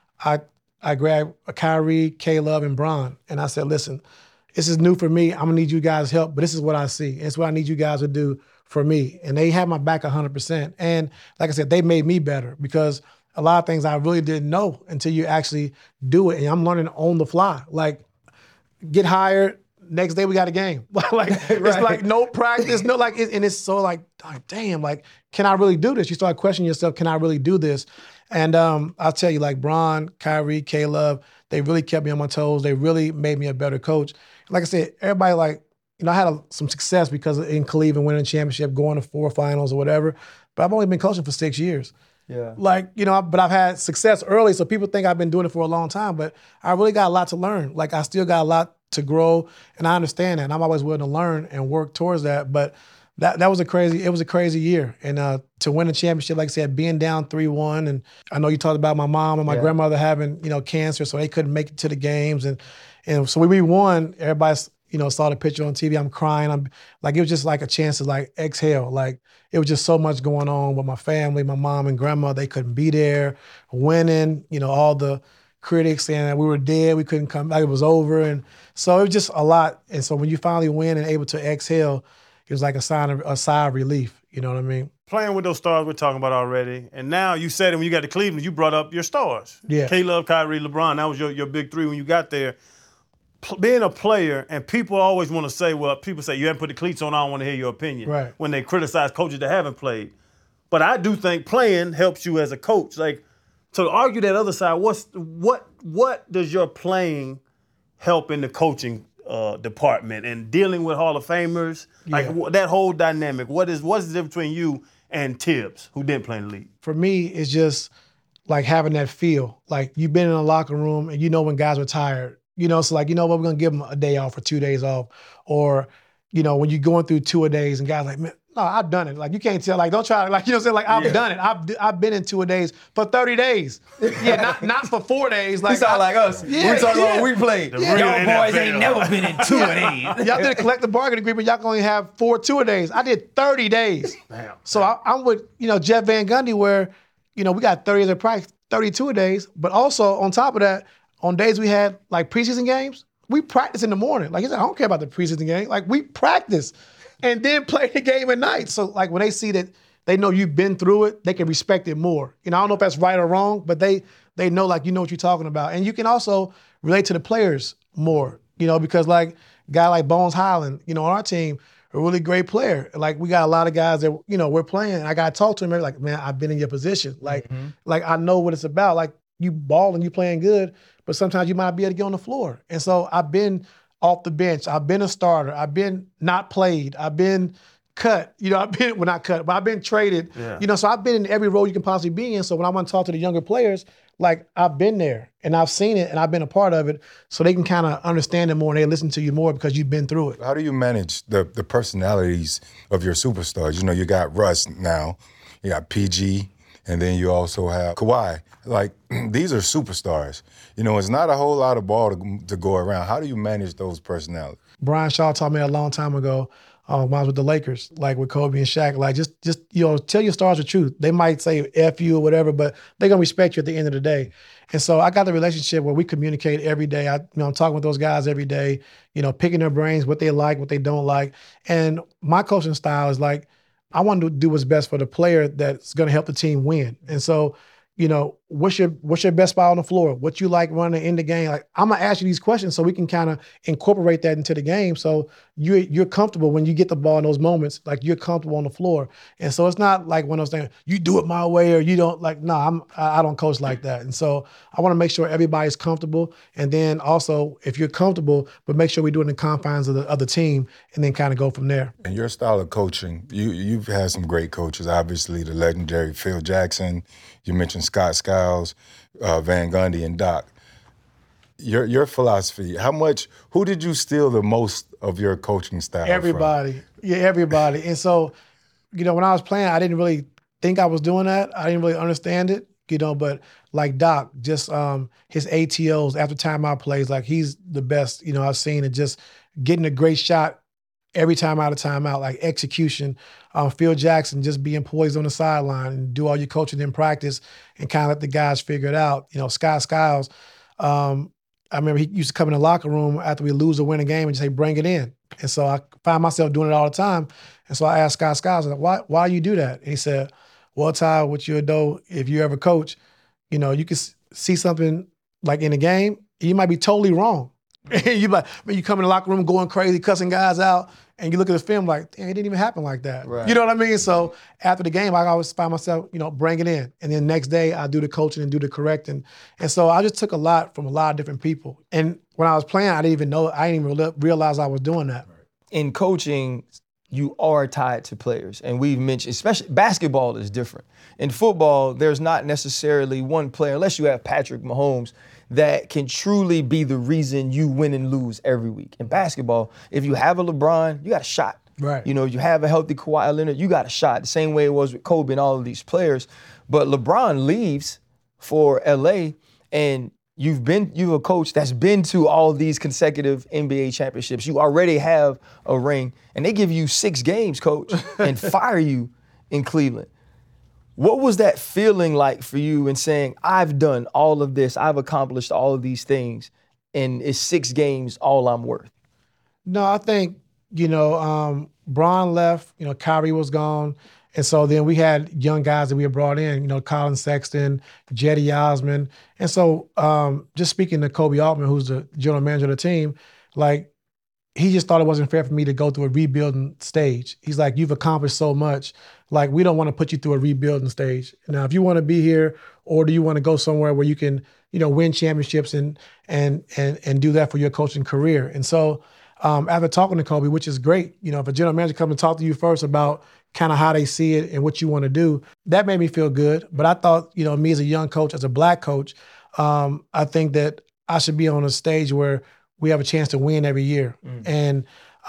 I grabbed Kyrie, Caleb, and Bron, and I said, listen, this is new for me. I'm gonna need you guys' help, but this is what I see. It's what I need you guys to do for me. And they had my back 100%. And like I said, they made me better because a lot of things I really didn't know until you actually do it. And I'm learning on the fly. Like, get hired, next day we got a game. Like right. It's like no practice, no and it's so like, damn, like, can I really do this? You start questioning yourself, can I really do this? And I'll tell you, like, Bron, Kyrie, Caleb, they really kept me on my toes. They really made me a better coach. Like I said, everybody I had some success because in Cleveland winning a championship, going to 4 finals or whatever. But I've only been coaching for 6 years. Yeah. But I've had success early, so people think I've been doing it for a long time, but I really got a lot to learn. Like, I still got a lot to grow, and I understand that, and I'm always willing to learn and work towards that. But that was a crazy year. And to win a championship, like I said, being down 3-1, and I know you talked about my mom and my grandmother having, cancer, so they couldn't make it to the games. And so when we won, everybody, saw the picture on TV. I'm crying. It was just like a chance to exhale. Like, it was just so much going on with my family, my mom and grandma. They couldn't be there. Winning, all the critics saying that we were dead, we couldn't come back, it was over. And so it was just a lot. And so when you finally win and able to exhale, it was like a sigh of relief. You know what I mean? Playing with those stars we're talking about already. And now you said it when you got to Cleveland, you brought up your stars. Yeah. Caleb, Kyrie, LeBron, that was your big three when you got there. Being a player, and people always want to say, people say, you haven't put the cleats on, I don't want to hear your opinion. Right. When they criticize coaches that haven't played. But I do think playing helps you as a coach. Like, to argue that other side, what does your playing help in the coaching department and dealing with Hall of Famers? Yeah. Like, that whole dynamic, what's the difference between you and Tibbs, who didn't play in the league? For me, it's just like having that feel. Like, you've been in a locker room and you know when guys are tired. So like, we're going to give them a day off or 2 days off. Or, when you're going through 2-a-days and guys like, man, no, I've done it. Like, you can't tell, like, don't try, like, I've done it. I've been in 2-a-days for 30 days. Yeah, not for 4 days. Like, you sound like us. Yeah, we talking about we played. Y'all boys ain't never been in 2-a-days. Y'all did a collective bargaining agreement. Y'all can only have 4 2-a-days. I did 30 days. Damn. So I'm with, Jeff Van Gundy where, we got 30 days of practice, 32 days. But also on top of that, on days we had like preseason games, we practice in the morning. Like, he said, I don't care about the preseason game. Like, we practice and then play the game at night. So like, when they see that they know you've been through it, they can respect it more. I don't know if that's right or wrong, but they know, like, you know what you're talking about. And you can also relate to the players more, because like a guy like Bones Highland, on our team, a really great player. Like, we got a lot of guys that, we're playing. And I got to talk to him, like, man, I've been in your position. Like, like, I know what it's about. Like, you balling, you playing good, but sometimes you might be able to get on the floor. And so I've been off the bench. I've been a starter. I've been not played. I've been cut. Not cut, but I've been traded. Yeah. So I've been in every role you can possibly be in. So when I want to talk to the younger players, like, I've been there and I've seen it and I've been a part of it, so they can kind of understand it more and they listen to you more because you've been through it. How do you manage the personalities of your superstars? You got Russ now, you got PG, and then you also have Kawhi. Like, these are superstars. It's not a whole lot of ball to go around. How do you manage those personalities? Brian Shaw taught me a long time ago when I was with the Lakers, like with Kobe and Shaq, like, just tell your stars the truth. They might say F you or whatever, but they're going to respect you at the end of the day. And so I got the relationship where we communicate every day. I'm talking with those guys every day, picking their brains, what they like, what they don't like. And my coaching style is like, I want to do what's best for the player that's going to help the team win. And so, what's your best spot on the floor? What you like running in the game? Like, I'm gonna ask you these questions so we can kind of incorporate that into the game. So you're comfortable when you get the ball in those moments. Like, you're comfortable on the floor. And so it's not like one of those things, you do it my way or you don't. Like, no, I don't coach like that. And so I want to make sure everybody's comfortable. And then also, if you're comfortable, but make sure we do it in the confines of the other team, and then kind of go from there. And your style of coaching, you've had some great coaches. Obviously, the legendary Phil Jackson. You mentioned Scott Skiles, Van Gundy, and Doc. Your philosophy, who did you steal the most of your coaching style Everybody. from? Yeah, everybody. And so, when I was playing, I didn't really think I was doing that. I didn't really understand it, but like Doc, just his ATOs, after timeout plays, like he's the best, I've seen, and just getting a great shot every time out of timeout, like execution. Phil Jackson, just being poised on the sideline and do all your coaching in practice and kind of let the guys figure it out. Scott Skiles, I remember he used to come in the locker room after we lose or win a game and just say, bring it in. And so I find myself doing it all the time. And so I asked Scott Skiles, like, why do you do that? And he said, well, Ty, what you'll do if you ever coach, you can see something like in a game, you might be totally wrong. You come in the locker room going crazy, cussing guys out, and you look at the film like, damn, it didn't even happen like that. Right. You know what I mean? So after the game, I always find myself, bring it in. And then next day, I do the coaching and do the correcting. And so I just took a lot from a lot of different people. And when I was playing, I didn't even realize I was doing that. In coaching, you are tied to players. And we've mentioned, especially basketball is different. In football, there's not necessarily one player, unless you have Patrick Mahomes, that can truly be the reason you win and lose every week. In basketball, if you have a LeBron, you got a shot. Right. You have a healthy Kawhi Leonard, you got a shot. The same way it was with Kobe and all of these players. But LeBron leaves for LA, and you're a coach that's been to all these consecutive NBA championships. You already have a ring, and they give you 6 games, coach, and fire you in Cleveland. What was that feeling like for you in saying, I've done all of this, I've accomplished all of these things, and is 6 games all I'm worth? No, I think, Bron left, Kyrie was gone. And so then we had young guys that we had brought in, Colin Sexton, Jetty Osman. And so just speaking to Kobe Altman, who's the general manager of the team, like, he just thought it wasn't fair for me to go through a rebuilding stage. He's like, you've accomplished so much. Like, we don't want to put you through a rebuilding stage. Now, if you want to be here, or do you want to go somewhere where you can, win championships and do that for your coaching career? And so after talking to Kobe, which is great, if a general manager comes and talk to you first about kind of how they see it and what you want to do, that made me feel good. But I thought, me as a young coach, as a black coach, I think that I should be on a stage where we have a chance to win every year. And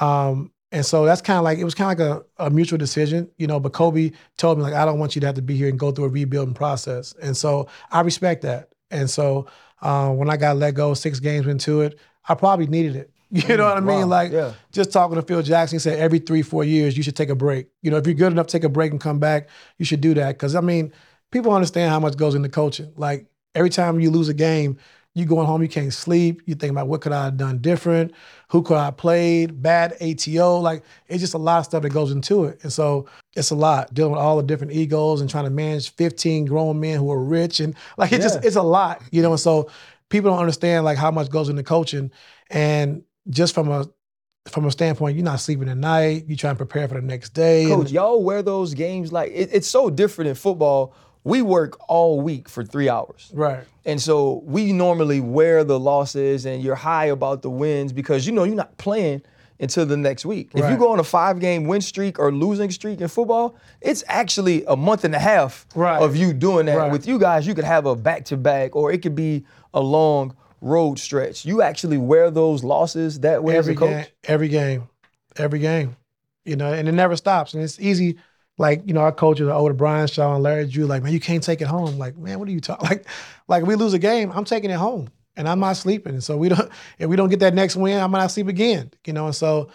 so that's kind of like, it was kind of like a mutual decision, but Kobe told me, like, I don't want you to have to be here and go through a rebuilding process. And so I respect that. And so when I got let go 6 games into it, I probably needed it. You know what I mean? Like, just talking to Phil Jackson, he said every 3-4 years, you should take a break. If you're good enough to take a break and come back, you should do that. Because, people understand how much goes into coaching. Like, every time you lose a game, you going home, you can't sleep. You think about what could I have done different? Who could I have played? Bad ATO. Like, it's just a lot of stuff that goes into it. And so it's a lot, dealing with all the different egos and trying to manage 15 grown men who are rich. And like, it's a lot, And so people don't understand like how much goes into coaching. And just from a standpoint, you're not sleeping at night. You try and prepare for the next day. Coach, y'all wear those games like, it's so different in football. We work all week for 3 hours. Right. And so we normally wear the losses and you're high about the wins because you're not playing until the next week. If you go on a 5-game win streak or losing streak in football, it's actually a month and a half of you doing that. Right. With you guys, you could have a back-to-back or it could be a long road stretch. You actually wear those losses that way as a coach? Every game. And it never stops. And it's easy. Like, our coaches are older, Brian Shaw and Larry Drew, like, man, you can't take it home. Like, man, what are you talking? Like if we lose a game, I'm taking it home and I'm not sleeping. And so if we don't get that next win, I might not sleep again, And so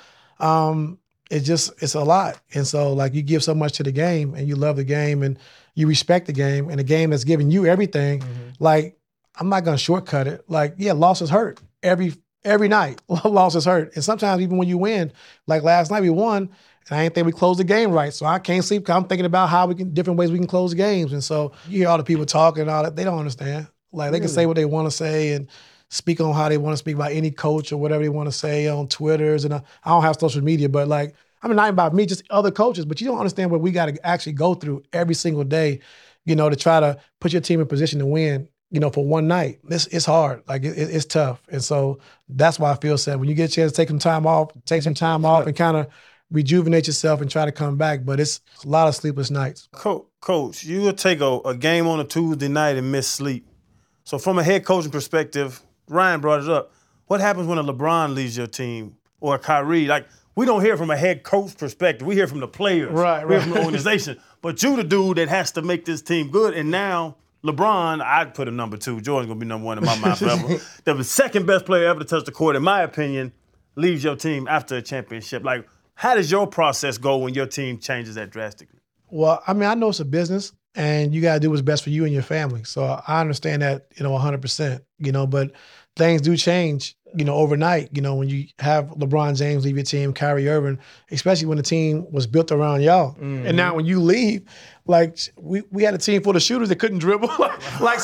it's a lot. And so like you give so much to the game and you love the game and you respect the game and the game that's giving you everything. Like, I'm not going to shortcut it. Like, losses hurt every night. Losses hurt. And sometimes even when you win, like last night we won, And I ain't think we closed the game right. So I can't sleep because I'm thinking about how different ways we can close the games. And so you hear all the people talking and all that, they don't understand. Like they can say what they want to say and speak on how they want to speak about any coach or whatever they want to say on Twitters. And I don't have social media, but like, I mean, not about me, just other coaches, but you don't understand what we got to actually go through every single day, to try to put your team in position to win, for one night. It's hard. Like, it's tough. And so that's why I feel sad. When you get a chance to take some time off and kind of rejuvenate yourself and try to come back. But it's a lot of sleepless nights. Coach, you will take a game on a Tuesday night and miss sleep. So from a head coaching perspective, Ryan brought it up. What happens when a LeBron leaves your team or a Kyrie? Like, we don't hear from a head coach perspective. We hear from the players. Right. We hear from the organization. But you the dude that has to make this team good. And now LeBron, I'd put him number 2. Jordan's going to be number 1 in my mind forever. The second best player ever to touch the court, in my opinion, leaves your team after a championship. Like, how does your process go when your team changes that drastically? Well, I mean, I know it's a business, and you got to do what's best for you and your family. So I understand that, 100%, but things do change, overnight, when you have LeBron James leave your team, Kyrie Irving, especially when the team was built around y'all. Mm-hmm. And now when you leave, like, we had a team full of shooters that couldn't dribble. like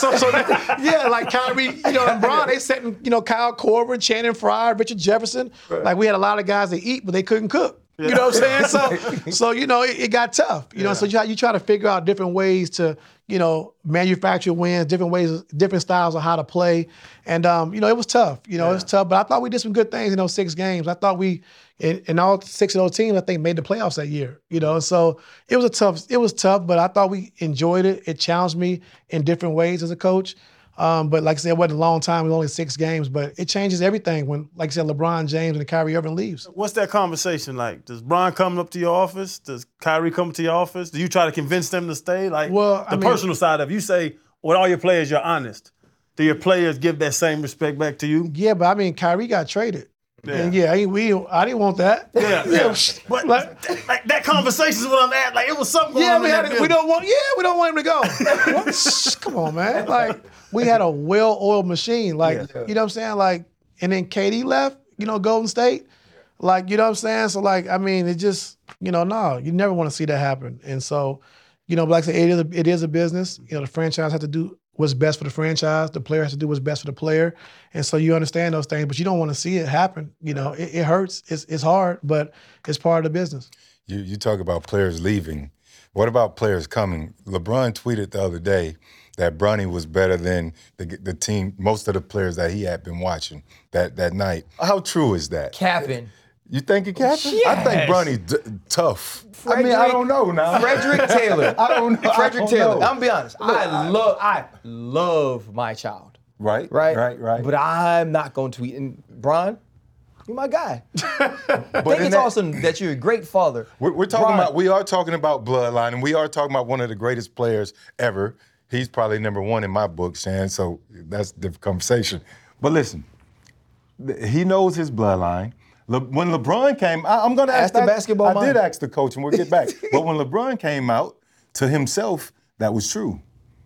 Kyrie, and LeBron, they setting, Kyle Korver, Channing Frye, Richard Jefferson. Right. Like, we had a lot of guys that eat, but they couldn't cook. Yeah. You know what I'm saying? So it got tough. So you try to figure out different ways to, manufacture wins, different styles of how to play. And, it was tough. It was tough. But I thought we did some good things in those 6 games. I thought we, in all 6 of those teams, I think made the playoffs that year. And so it was tough, but I thought we enjoyed it. It challenged me in different ways as a coach. But like I said, it wasn't a long time. It was only 6 games. But it changes everything when, like I said, LeBron James and Kyrie Irving leaves. What's that conversation like? Does Bron come up to your office? Does Kyrie come to your office? Do you try to convince them to stay? Like, personal side of it. You say, with all your players, you're honest. Do your players give that same respect back to you? Yeah, but I mean, Kyrie got traded. Yeah. And I didn't want that. Yeah. But like that conversation is what I'm at. Like, it was something going on. We don't want him to go. Come on, man. Like, we had a well-oiled machine. Like, you know what I'm saying? Like, and then KD left, Golden State. Like, you know what I'm saying? So, like, I mean, it just, no, you never want to see that happen. And so, but like I said, it is a business. The franchise has to do what's best for the franchise. The player has to do what's best for the player. And so you understand those things, but you don't want to see it happen. It hurts. It's hard, but it's part of the business. You talk about players leaving. What about players coming? LeBron tweeted the other day that Bronny was better than the team, most of the players that he had been watching that night. How true is that? Capping. You think it capping? Yes. I think Bronny's tough. I don't know now. Frederick Taylor. I don't know. Frederick Taylor. I'm gonna be honest. I love my child. Right. But I'm not going to tweet. And Bron, you're my guy. I think it's awesome that you're a great father. We are talking about bloodline, and we are talking about one of the greatest players ever. He's probably number 1 in my book, Shan, so that's a different conversation. But listen, he knows his bloodline. When LeBron came, I'm going to ask the basketball I mind. did ask the coach, and we'll get back. But when LeBron came out to himself, that was true.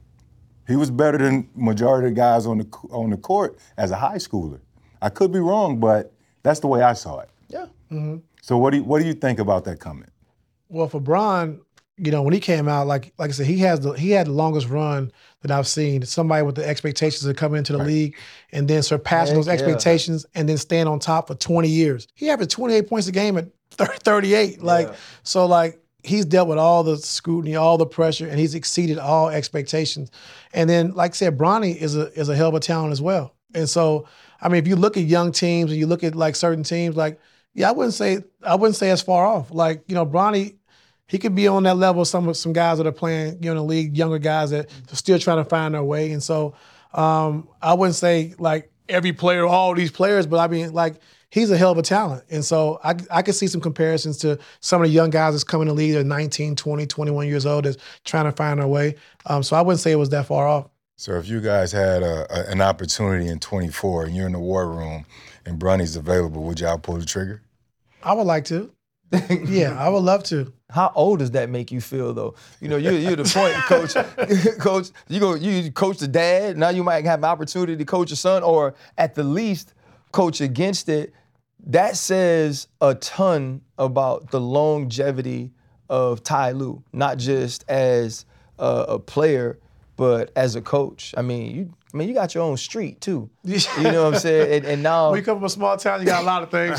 He was better than majority of the guys on the court as a high schooler. I could be wrong, but that's the way I saw it. Yeah. Mm-hmm. So what do you think about that comment? Well, for Bron, when he came out, like I said, he had the longest run that I've seen. Somebody with the expectations of coming into the league and then surpassing those expectations and then staying on top for 20 years. He averaged 28 points a game at 38. So he's dealt with all the scrutiny, all the pressure, and he's exceeded all expectations. And then, like I said, Bronny is a hell of a talent as well. And so, I mean, if you look at young teams and you look at like certain teams, I wouldn't say as far off. Like, Bronny, he could be on that level. Some guys that are playing, in the league, younger guys that are still trying to find their way. And so, I wouldn't say like every player, all these players, but I mean, like, he's a hell of a talent. And so I could see some comparisons to some of the young guys that's coming in the league. They're 19, 20, 21 years old that's trying to find their way. So I wouldn't say it was that far off. So if you guys had an opportunity in 24 and you're in the war room and Bronny's available, would y'all pull the trigger? I would like to. Yeah, I would love to. How old does that make you feel, though? You're the point coach. Coach, you coach the dad. Now you might have an opportunity to coach your son, or at the least coach against it. that says a ton about the longevity of Ty Lue, not just as a player, but as a coach. I mean, you got your own street too. You know what I'm saying? And now when you come from a small town, you got a lot of things.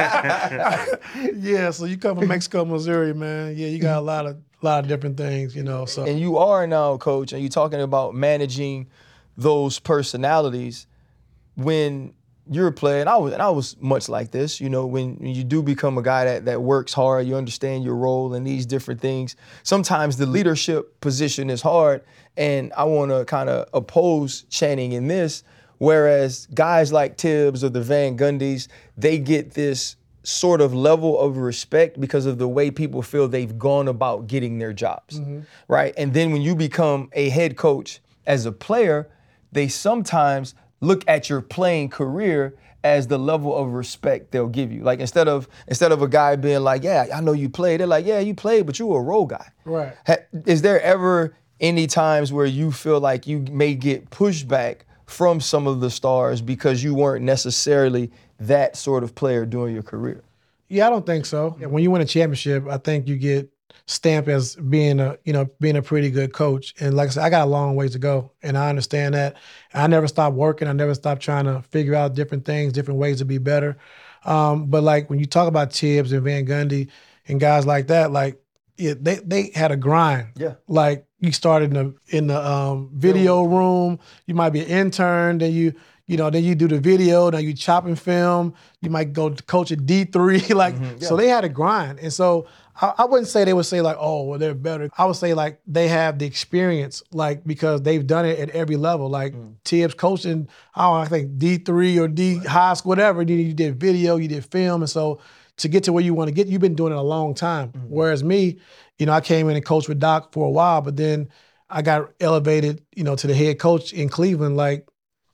Yeah, so you come from Mexico, Missouri, man. Yeah, you got a lot of different things, you know. So and you are now, coach, and you're talking about managing those personalities when you're a player, and I was much like this, you know, when you do become a guy that works hard, you understand your role and these different things. Sometimes the leadership position is hard, and I want to kind of oppose Channing in this, whereas guys like Tibbs or the Van Gundys, they get this sort of level of respect because of the way people feel they've gone about getting their jobs, right? And then when you become a head coach as a player, they sometimes look at your playing career as the level of respect they'll give you. Like instead of a guy being like, yeah, I know you played, they're like, yeah, you played, but you were a role guy. Right. Is there ever any times where you feel like you may get pushback from some of the stars because you weren't necessarily that sort of player during your career? Yeah, I don't think so. When you win a championship, I think you get stamped as being a pretty good coach. And like I said, I got a long ways to go, and I understand that. I never stopped working. I never stopped trying to figure out different things, different ways to be better. But like when you talk about Tibbs and Van Gundy and guys like that, like they had a grind. Yeah. Like you started in the video room. You might be an intern, then you do the video, then you chopping film. You might go to coach at D3. So they had a grind. And so I wouldn't say they would say like, oh, well, they're better. I would say like they have the experience, like because they've done it at every level. Like Tibbs coaching, I think D3 or D high school, whatever. You did video, you did film. And so to get to where you want to get, you've been doing it a long time. Whereas me, I came in and coached with Doc for a while, but then I got elevated, to the head coach in Cleveland, like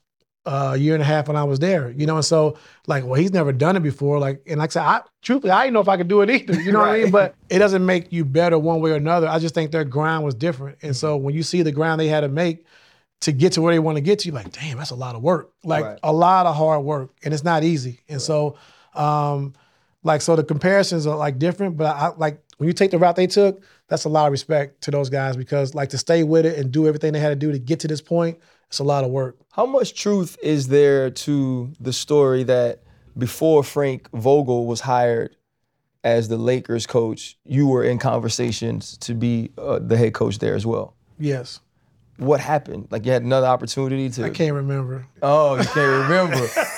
a year and a half when I was there, and so like, well, he's never done it before. Like, and like I said, truthfully, I didn't know if I could do it either. You know what I mean? But it doesn't make you better one way or another. I just think their grind was different. And so when you see the grind they had to make to get to where they want to get to, you're like, damn, that's a lot of work. Like a lot of hard work. And it's not easy. And so, so the comparisons are like different, but I like when you take the route they took, that's a lot of respect to those guys because like to stay with it and do everything they had to do to get to this point, it's a lot of work. How much truth is there to the story that before Frank Vogel was hired as the Lakers coach, you were in conversations to be the head coach there as well? Yes. What happened? Like you had another opportunity to... I can't remember. Oh, you can't remember.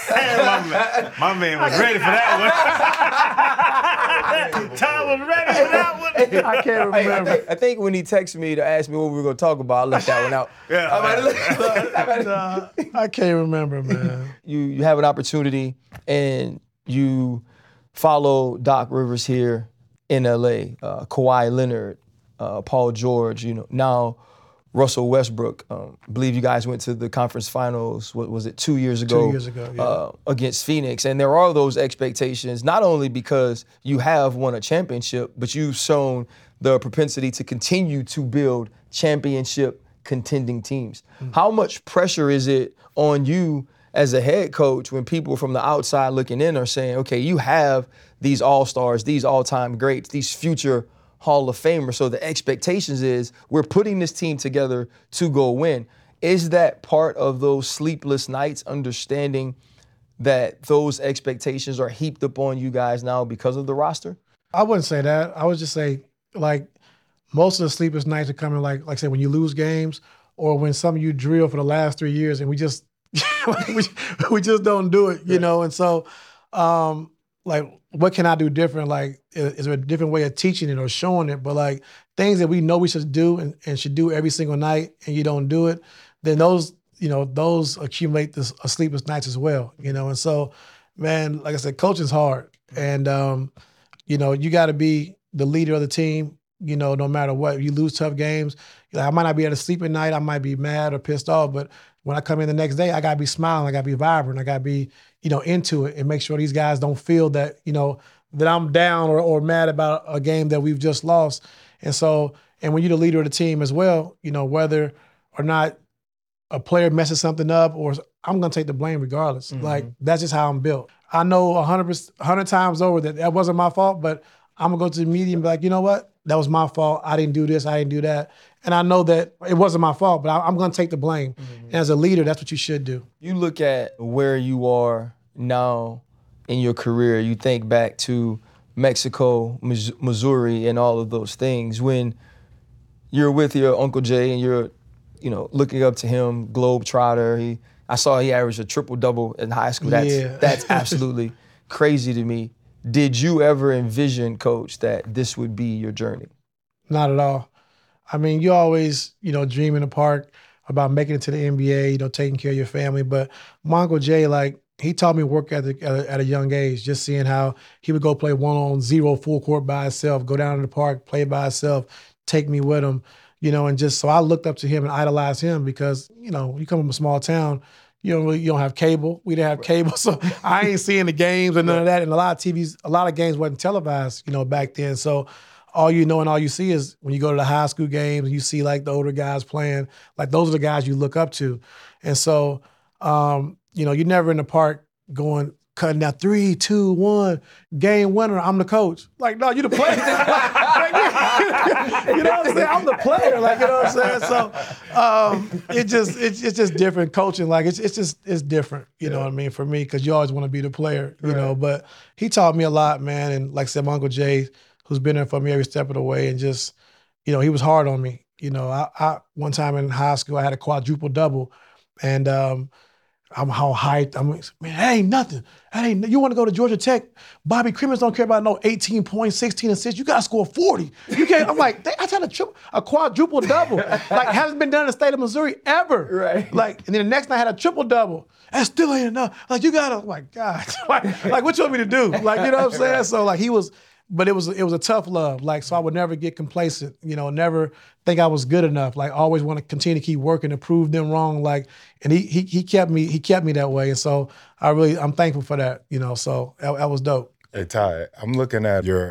my man was ready for that one. Ty was ready for that one. I can't remember. I think when he texted me to ask me what we were going to talk about, I left that one out. I can't remember, man. You have an opportunity and you follow Doc Rivers here in LA, Kawhi Leonard, Paul George, now Russell Westbrook. I believe you guys went to the conference finals, what was it, 2 years ago? 2 years ago, yeah. Against Phoenix. And there are those expectations, not only because you have won a championship, but you've shown the propensity to continue to build championship contending teams. How much pressure is it on you as a head coach when people from the outside looking in are saying, okay, you have these all-stars, these all-time greats, these future Hall of Famers, so the expectations is we're putting this team together to go win. Is that part of those sleepless nights, understanding that those expectations are heaped upon you guys now because of the roster? I wouldn't say that. I would just say, like, most of the sleepless nights are coming, like I said, when you lose games or when some of you drill for the last 3 years and we just we just don't do it, And so, like, what can I do different? Like, is there a different way of teaching it or showing it? But like things that we know we should do and should do every single night and you don't do it, then those accumulate this sleepless nights as well, And so, man, like I said, coaching's hard. And, you got to be the leader of the team, no matter what. You lose tough games. I might not be able to sleep at night. I might be mad or pissed off, but when I come in the next day, I got to be smiling. I got to be vibrant. I got to be, into it and make sure these guys don't feel that, that I'm down or mad about a game that we've just lost. And so, and when you're the leader of the team as well, whether or not a player messes something up or I'm going to take the blame regardless. Like, that's just how I'm built. I know 100 times over that wasn't my fault, but I'm going to go to the media and be like, you know what? That was my fault. I didn't do this. I didn't do that. And I know that it wasn't my fault, but I'm going to take the blame. And as a leader, that's what you should do. You look at where you are now in your career, you think back to Mexico, Missouri, and all of those things. When you're with your Uncle Jay and you're, looking up to him, globetrotter. I saw he averaged a triple-double in high school. That's absolutely crazy to me. Did you ever envision, Coach, that this would be your journey? Not at all. I mean, you always, dream in the park about making it to the NBA, taking care of your family. But my Uncle Jay, he taught me to work at a young age, just seeing how he would go play 1-on-0 full court by himself, go down to the park, play by himself, take me with him, and just so I looked up to him and idolized him because, you come from a small town, you don't have cable. We didn't have cable, so I ain't seeing the games and none of that. And a lot of games wasn't televised, back then. So all you know and all you see is when you go to the high school games and you see the older guys playing, those are the guys you look up to. And so, you're never in the park cutting out 3, 2, 1, game winner, I'm the coach. No, you the player. You know what I'm saying? I'm the player. You know what I'm saying? So it's just different coaching. It's different, you know what I mean, for me, because you always want to be the player, you know. But he taught me a lot, man. And like I said, my Uncle Jay, who's been there for me every step of the way, and just, he was hard on me. I one time in high school, I had a quadruple double, and I'm how hyped. Man, that ain't nothing. You want to go to Georgia Tech? Bobby Crimmins don't care about no 18 points, 16 assists. You got to score 40. You can't. I'm like, I had a quadruple double. Hasn't been done in the state of Missouri ever. Right. And then the next night I had a triple double. That still ain't enough. You got to, God. What you want me to do? You know what I'm saying? So he was. But it was a tough love, so I would never get complacent, never think I was good enough, always want to continue to keep working to prove them wrong, and he kept me that way, and so I'm thankful for that, so that was dope. Hey Ty, I'm looking at your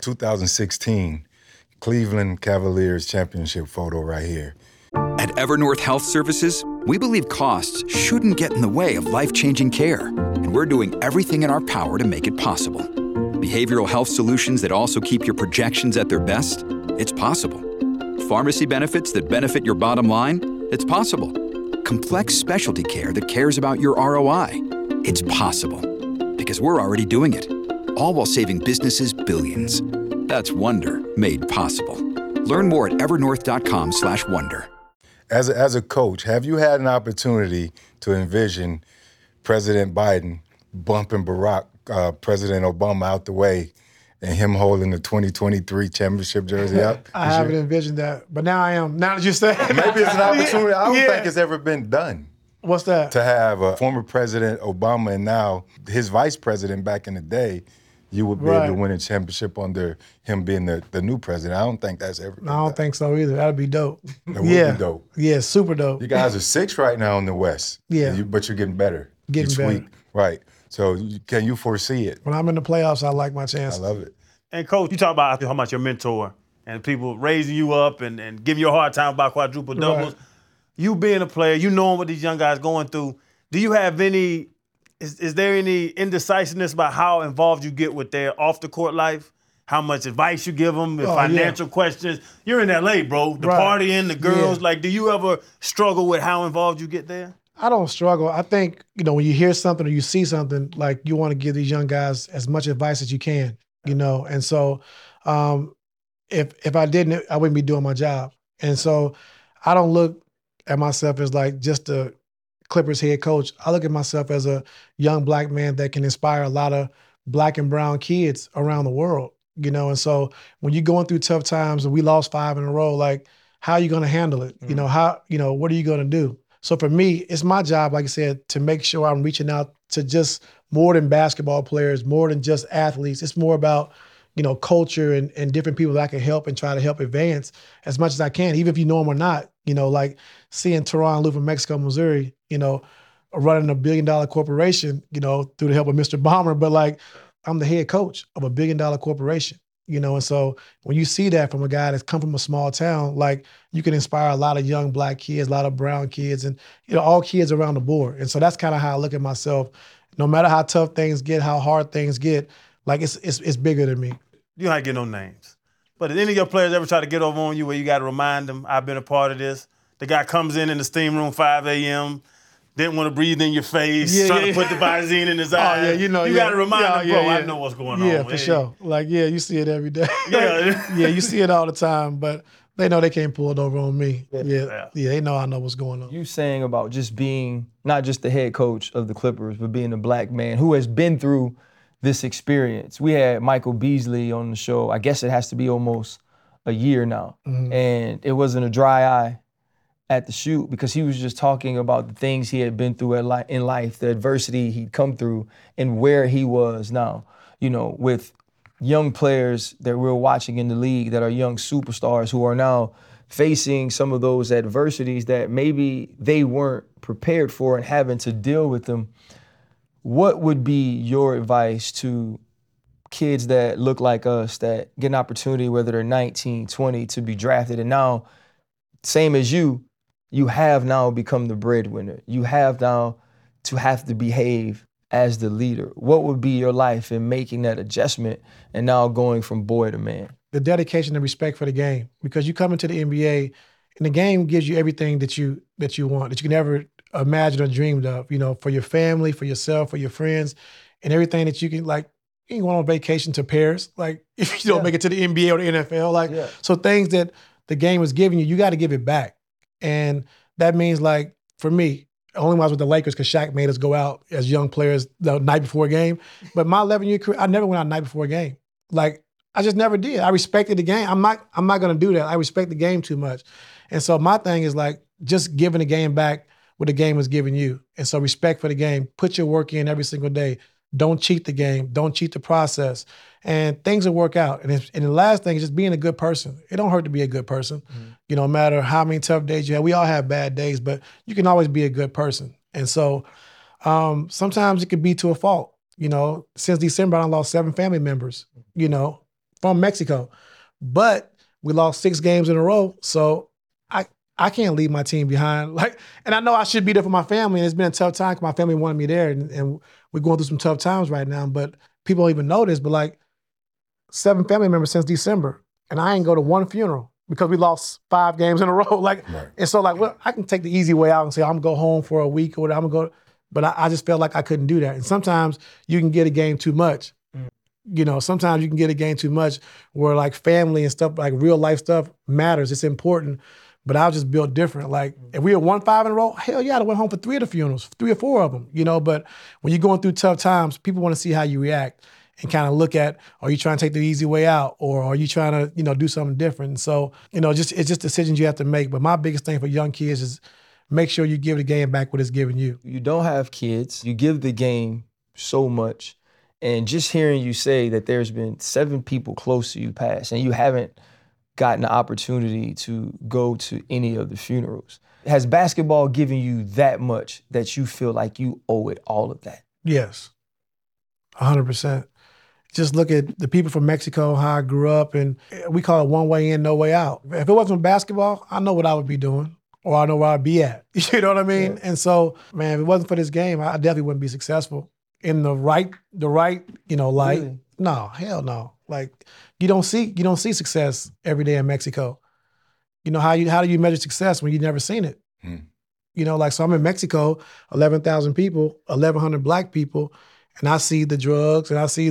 2016 Cleveland Cavaliers championship photo right here. At Evernorth Health Services, we believe costs shouldn't get in the way of life-changing care, and we're doing everything in our power to make it possible. Behavioral health solutions that also keep your projections at their best? It's possible. Pharmacy benefits that benefit your bottom line? It's possible. Complex specialty care that cares about your ROI? It's possible. Because we're already doing it. All while saving businesses billions. That's Wonder made possible. Learn more at evernorth.com/wonder. As a coach, have you had an opportunity to envision President Biden bumping President Obama out the way and him holding the 2023 championship jersey up? I haven't envisioned that, but now I am. Now that you say it. Maybe it's an opportunity. I don't think it's ever been done. What's that? To have a former President Obama and now his vice president back in the day, you would be able to win a championship under him being the new president. I don't think that's ever been I don't done. think so either. That'd be dope. That would be dope. Yeah, super dope. You guys are 6 right now in the West. Yeah. But you're getting better Getting better. week. Right. So can you foresee it? When I'm in the playoffs, I like my chances. I love it. And Coach, you talk about how much your mentor and people raising you up and giving you a hard time about quadruple doubles. Right. You being a player, you knowing what these young guys going through. Do you have is there any indecisiveness about how involved you get with their off the court life? How much advice you give them, financial questions? You're in LA, bro. The partying, the girls. Do you ever struggle with how involved you get there? I don't struggle. I think, when you hear something or you see something, you want to give these young guys as much advice as you can, And so if I didn't, I wouldn't be doing my job. And so I don't look at myself as just a Clippers head coach. I look at myself as a young black man that can inspire a lot of black and brown kids around the world, And so when you're going through tough times and we lost 5 in a row, how are you going to handle it? Mm-hmm. What are you going to do? So for me, it's my job, like I said, to make sure I'm reaching out to just more than basketball players, more than just athletes. It's more about, culture and different people that I can help and try to help advance as much as I can, even if you know them or not. Seeing Teron Lou from Mexico, Missouri, running $1 billion corporation, through the help of Mr. Bomber. But I'm the head coach of $1 billion corporation. And so when you see that from a guy that's come from a small town, you can inspire a lot of young black kids, a lot of brown kids, and all kids around the board. And so that's kind of how I look at myself, No matter how tough things get, how hard things get, like it's bigger than me. You don't have to get no names. But did any of your players ever try to get over on you where you got to remind them, I've been a part of this? The guy comes in the steam room 5 a.m., didn't want to breathe in your face, trying to put the Visine in his eyes. Oh, yeah, you know. You got to remind them, bro, I know what's going on. Yeah, for sure. Like, you see it every day. Yeah. Yeah, you see it all the time, but they know they can't pull it over on me. Yeah, they know I know what's going on. You saying about just being not just the head coach of the Clippers, but being a black man who has been through this experience. We had Michael Beasley on the show. I guess it has to be almost a year now. Mm-hmm. And it wasn't a dry eye at the shoot because he was just talking about the things he had been through in life, the adversity he'd come through, and where he was now. You know, with young players that we're watching in the league that are young superstars who are now facing some of those adversities that maybe they weren't prepared for and having to deal with them. What would be your advice to kids that look like us that get an opportunity, whether they're 19, 20, to be drafted, and now, same as you have now become the breadwinner. You have now to have to behave as the leader. What would be your life in making that adjustment and now going from boy to man? The dedication and respect for the game, because you come into the NBA and the game gives you everything that you want, that you can ever imagine or dreamed of, you know, for your family, for yourself, for your friends, and everything that you can, like, you can go on vacation to Paris, like, if you don't make it to the NBA or the NFL, like, so things that the game is giving you, you got to give it back. And that means, like, for me, only when I was with the Lakers, because Shaq made us go out as young players the night before a game. But my 11-year career, I never went out the night before a game. Like, I just never did. I respected the game. I'm not going to do that. I respect the game too much. And so my thing is, like, just giving the game back what the game was giving you. And so respect for the game. Put your work in every single day. Don't cheat the game. Don't cheat the process. And things will work out. And the last thing is just being a good person. It don't hurt to be a good person. Mm-hmm. You know, no matter how many tough days you have. We all have bad days, but you can always be a good person. And so sometimes it could be to a fault. You know, since December, I lost 7 family members, you know, from Mexico. But we lost 6 games in a row. So I can't leave my team behind. Like, and I know I should be there for my family, and it's been a tough time because my family wanted me there, and we're going through some tough times right now. But people don't even know this, but, like, 7 family members since December, and I ain't go to one funeral because we lost 5 games in a row. Like, and so, like, well, I can take the easy way out and say I'm gonna go home for a week or whatever. I'm gonna go, but I just felt like I couldn't do that. And sometimes you can get a game too much. You know, sometimes you can get a game too much where, like, family and stuff, like real life stuff matters. It's important. But I was just built different. Like, if we had won 5 in a row, hell yeah, I'd have went home for 3 of the funerals, 3 or 4 of them, you know? But when you're going through tough times, people want to see how you react and kind of look at, are you trying to take the easy way out, or are you trying to, you know, do something different? And so, you know, it's just decisions you have to make. But my biggest thing for young kids is make sure you give the game back what it's giving you. You don't have kids. You give the game so much. And just hearing you say that there's been 7 people close to you pass, and you haven't gotten the opportunity to go to any of the funerals. Has basketball given you that much that you feel like you owe it all of that? Yes, 100%. Just look at the people from Mexico, how I grew up, and we call it one way in, no way out. If it wasn't basketball, I know what I would be doing, or I know where I'd be at. You know what I mean? Yeah. And so, man, if it wasn't for this game, I definitely wouldn't be successful in the right, you know, light. Really? No, hell no. Like, you don't see success every day in Mexico. You know, how do you measure success when you've never seen it? You know, like, so I'm in Mexico, 11,000 people, 1,100 black people, and I see the drugs and I see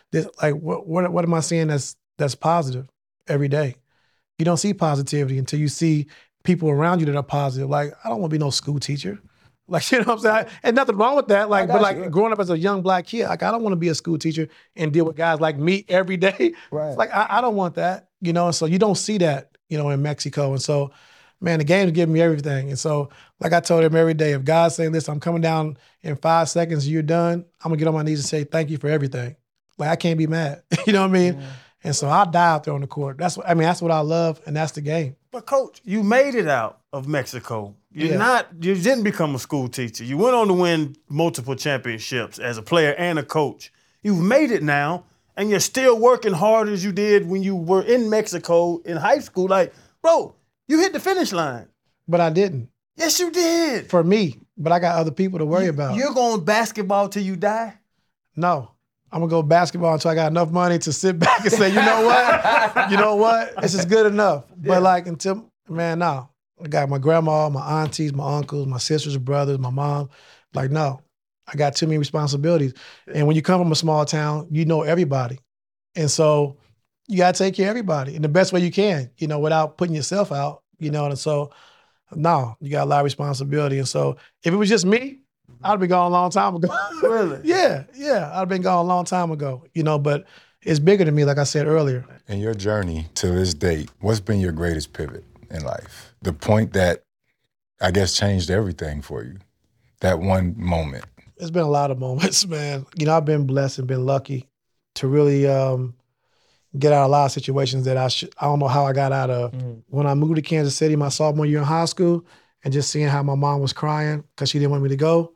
what am I seeing that's positive every day? You don't see positivity until you see people around you that are positive. Like, I don't want to be no school teacher. Like, you know what I'm saying? And nothing wrong with that. Like, but like growing up as a young black kid, like, I don't want to be a school teacher and deal with guys like me every day. Right. It's like, I don't want that, you know? And so you don't see that, you know, in Mexico. And so, man, the game's giving me everything. And so, like I told him every day, if God's saying, listen, I'm coming down in 5 seconds, you're done, I'm gonna get on my knees and say, thank you for everything. Like, I can't be mad. You know what I mean? Yeah. And so I die out there on the court. That's what I love, and that's the game. But Coach, you made it out of Mexico. You didn't become a school teacher. You went on to win multiple championships as a player and a coach. You've made it now, and you're still working hard as you did when you were in Mexico in high school. Like, bro, you hit the finish line. But I didn't. Yes, you did. For me, but I got other people to worry about. You're going basketball till you die? No. I'm going to go basketball until I got enough money to sit back and say, you know what? You know what? This is good enough. But like until, man, no. I got my grandma, my aunties, my uncles, my sisters, brothers, my mom. Like, no. I got too many responsibilities. And when you come from a small town, you know everybody. And so you got to take care of everybody in the best way you can, you know, without putting yourself out, you know. And so, no, you got a lot of responsibility. And so if it was just me, I'd have been gone a long time ago. Really? Yeah. I'd have been gone a long time ago, you know, but it's bigger than me, like I said earlier. In your journey to this date, what's been your greatest pivot in life? The point that, I guess, changed everything for you, that one moment. It's been a lot of moments, man. You know, I've been blessed and been lucky to really get out of a lot of situations that I don't know how I got out of. When I moved to Kansas City my sophomore year in high school and just seeing how my mom was crying because she didn't want me to go,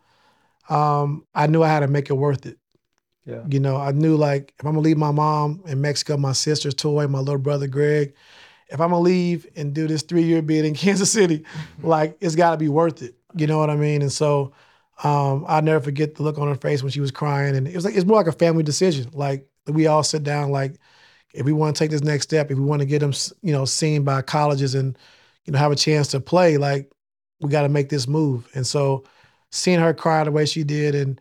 I knew I had to make it worth it. Yeah. You know, I knew like if I'm gonna leave my mom in Mexico, my sister Toy, my little brother Greg, if I'm gonna leave and do this 3-year bid in Kansas City, like it's gotta be worth it. You know what I mean? And so I'll never forget the look on her face when she was crying. And it's more like a family decision. Like we all sit down, like if we want to take this next step, if we want to get them, you know, seen by colleges and, you know, have a chance to play, like we got to make this move. And so seeing her cry the way she did and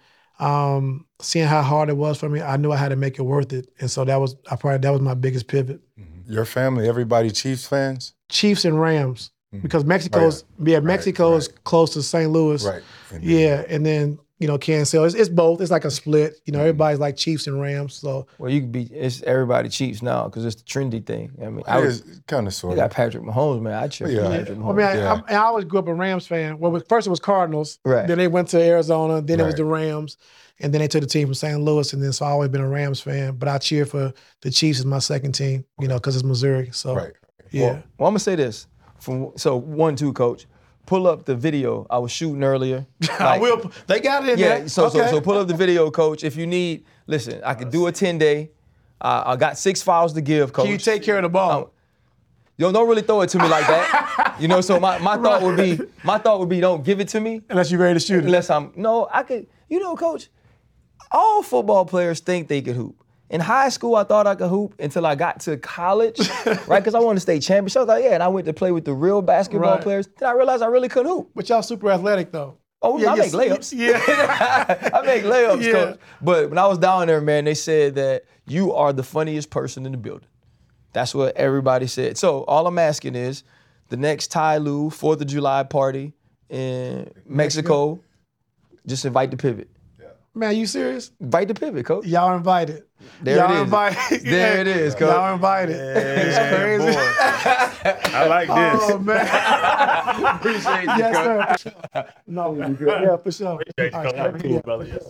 seeing how hard it was for me, I knew I had to make it worth it. And so that was my biggest pivot. Your family, everybody Chiefs fans? Chiefs and Rams. Because Mexico's close to St. Louis. Right. Yeah, and then, you know, Kansas City. It's both. It's like a split. You know, everybody's like Chiefs and Rams. So Well, it's everybody Chiefs now because it's the trendy thing. I mean, kind of sort you of. got Patrick Mahomes, man. I cheer for Patrick Mahomes. I mean, I always grew up a Rams fan. Well, first it was Cardinals. Right. Then they went to Arizona. Then it was the Rams. And then they took the team from St. Louis. And then so I've always been a Rams fan. But I cheer for the Chiefs as my second team, you know, because it's Missouri. So, yeah. Well, I'm going to say this. So 1-2, Coach. Pull up the video I was shooting earlier. I will. They got it in there. So pull up the video, Coach. If you need, listen, I could do a 10-day. I got 6 fouls to give, Coach. Can you take care of the ball? Don't really throw it to me like that. You know, so my thought would be don't give it to me. Unless you're ready to shoot it. I could, you know, Coach, all football players think they could hoop. In high school, I thought I could hoop until I got to college, right? Because I wanted to stay champion. So I was like, and I went to play with the real basketball players. Then I realized I really couldn't hoop. But y'all super athletic, though. Oh, I make layups. Yeah. I make layups, Coach. But when I was down there, man, they said that you are the funniest person in the building. That's what everybody said. So all I'm asking is the next Ty Lue 4th of July party in Mexico, just invite the pivot. Man, you serious? Invite the pivot, Coach. Y'all invited. There it is, Coach. Y'all invited. It's crazy. Boy. I like this. Oh, man. Appreciate you, yes, Coach. sir. No, we good. Yeah, for sure. Cool, brother. Yes,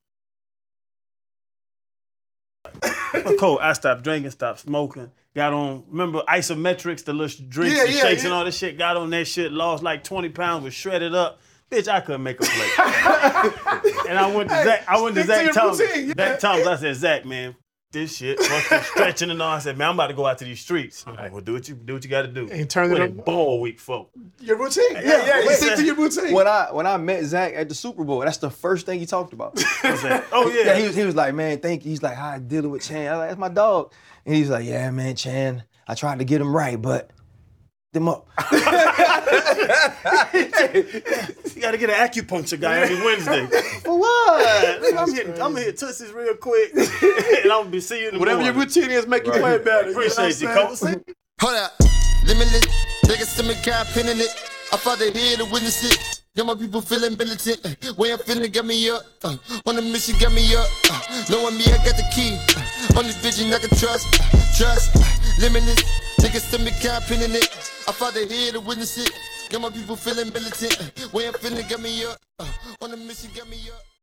sir. Coach, I stopped drinking, stopped smoking. Got on, remember isometrics, the little drinks and shakes and all this shit. Got on that shit, lost like 20 pounds, was shredded up. Bitch, I couldn't make a play. And I went to Zach Thomas. Zach Thomas, I said, Zach, man, this shit, stretching and all. I said, man, I'm about to go out to these streets. Like, well, do what you got to do. And turn it up. Ball week, folk. Your routine. Yeah. Stick to your routine. When I met Zach at the Super Bowl, that's the first thing he talked about. Oh, yeah. He was like, man, thank you. He's like, how I dealing with Chan? I was like, that's my dog. And he's like, yeah, man, Chan, I tried to get him right, but them up. You got to get an acupuncture guy every Wednesday. For what? I'm gonna hit Tootsies real quick, and I'm gonna be seeing you in the whatever morning. your routine is, make you play better. Appreciate you, Coach. Hold up. Limitless. Niggas to me got pinning it. I fought the here to witness it. Got my people feeling militant. Way I'm feeling got me up. On the mission got me up. Knowing me, I got the key. Only vision I can trust. Limitless. Niggas to me got pinning it. I fought the here to witness it. Got my people feeling militant. Way I'm feeling got me up. On the mission got me up.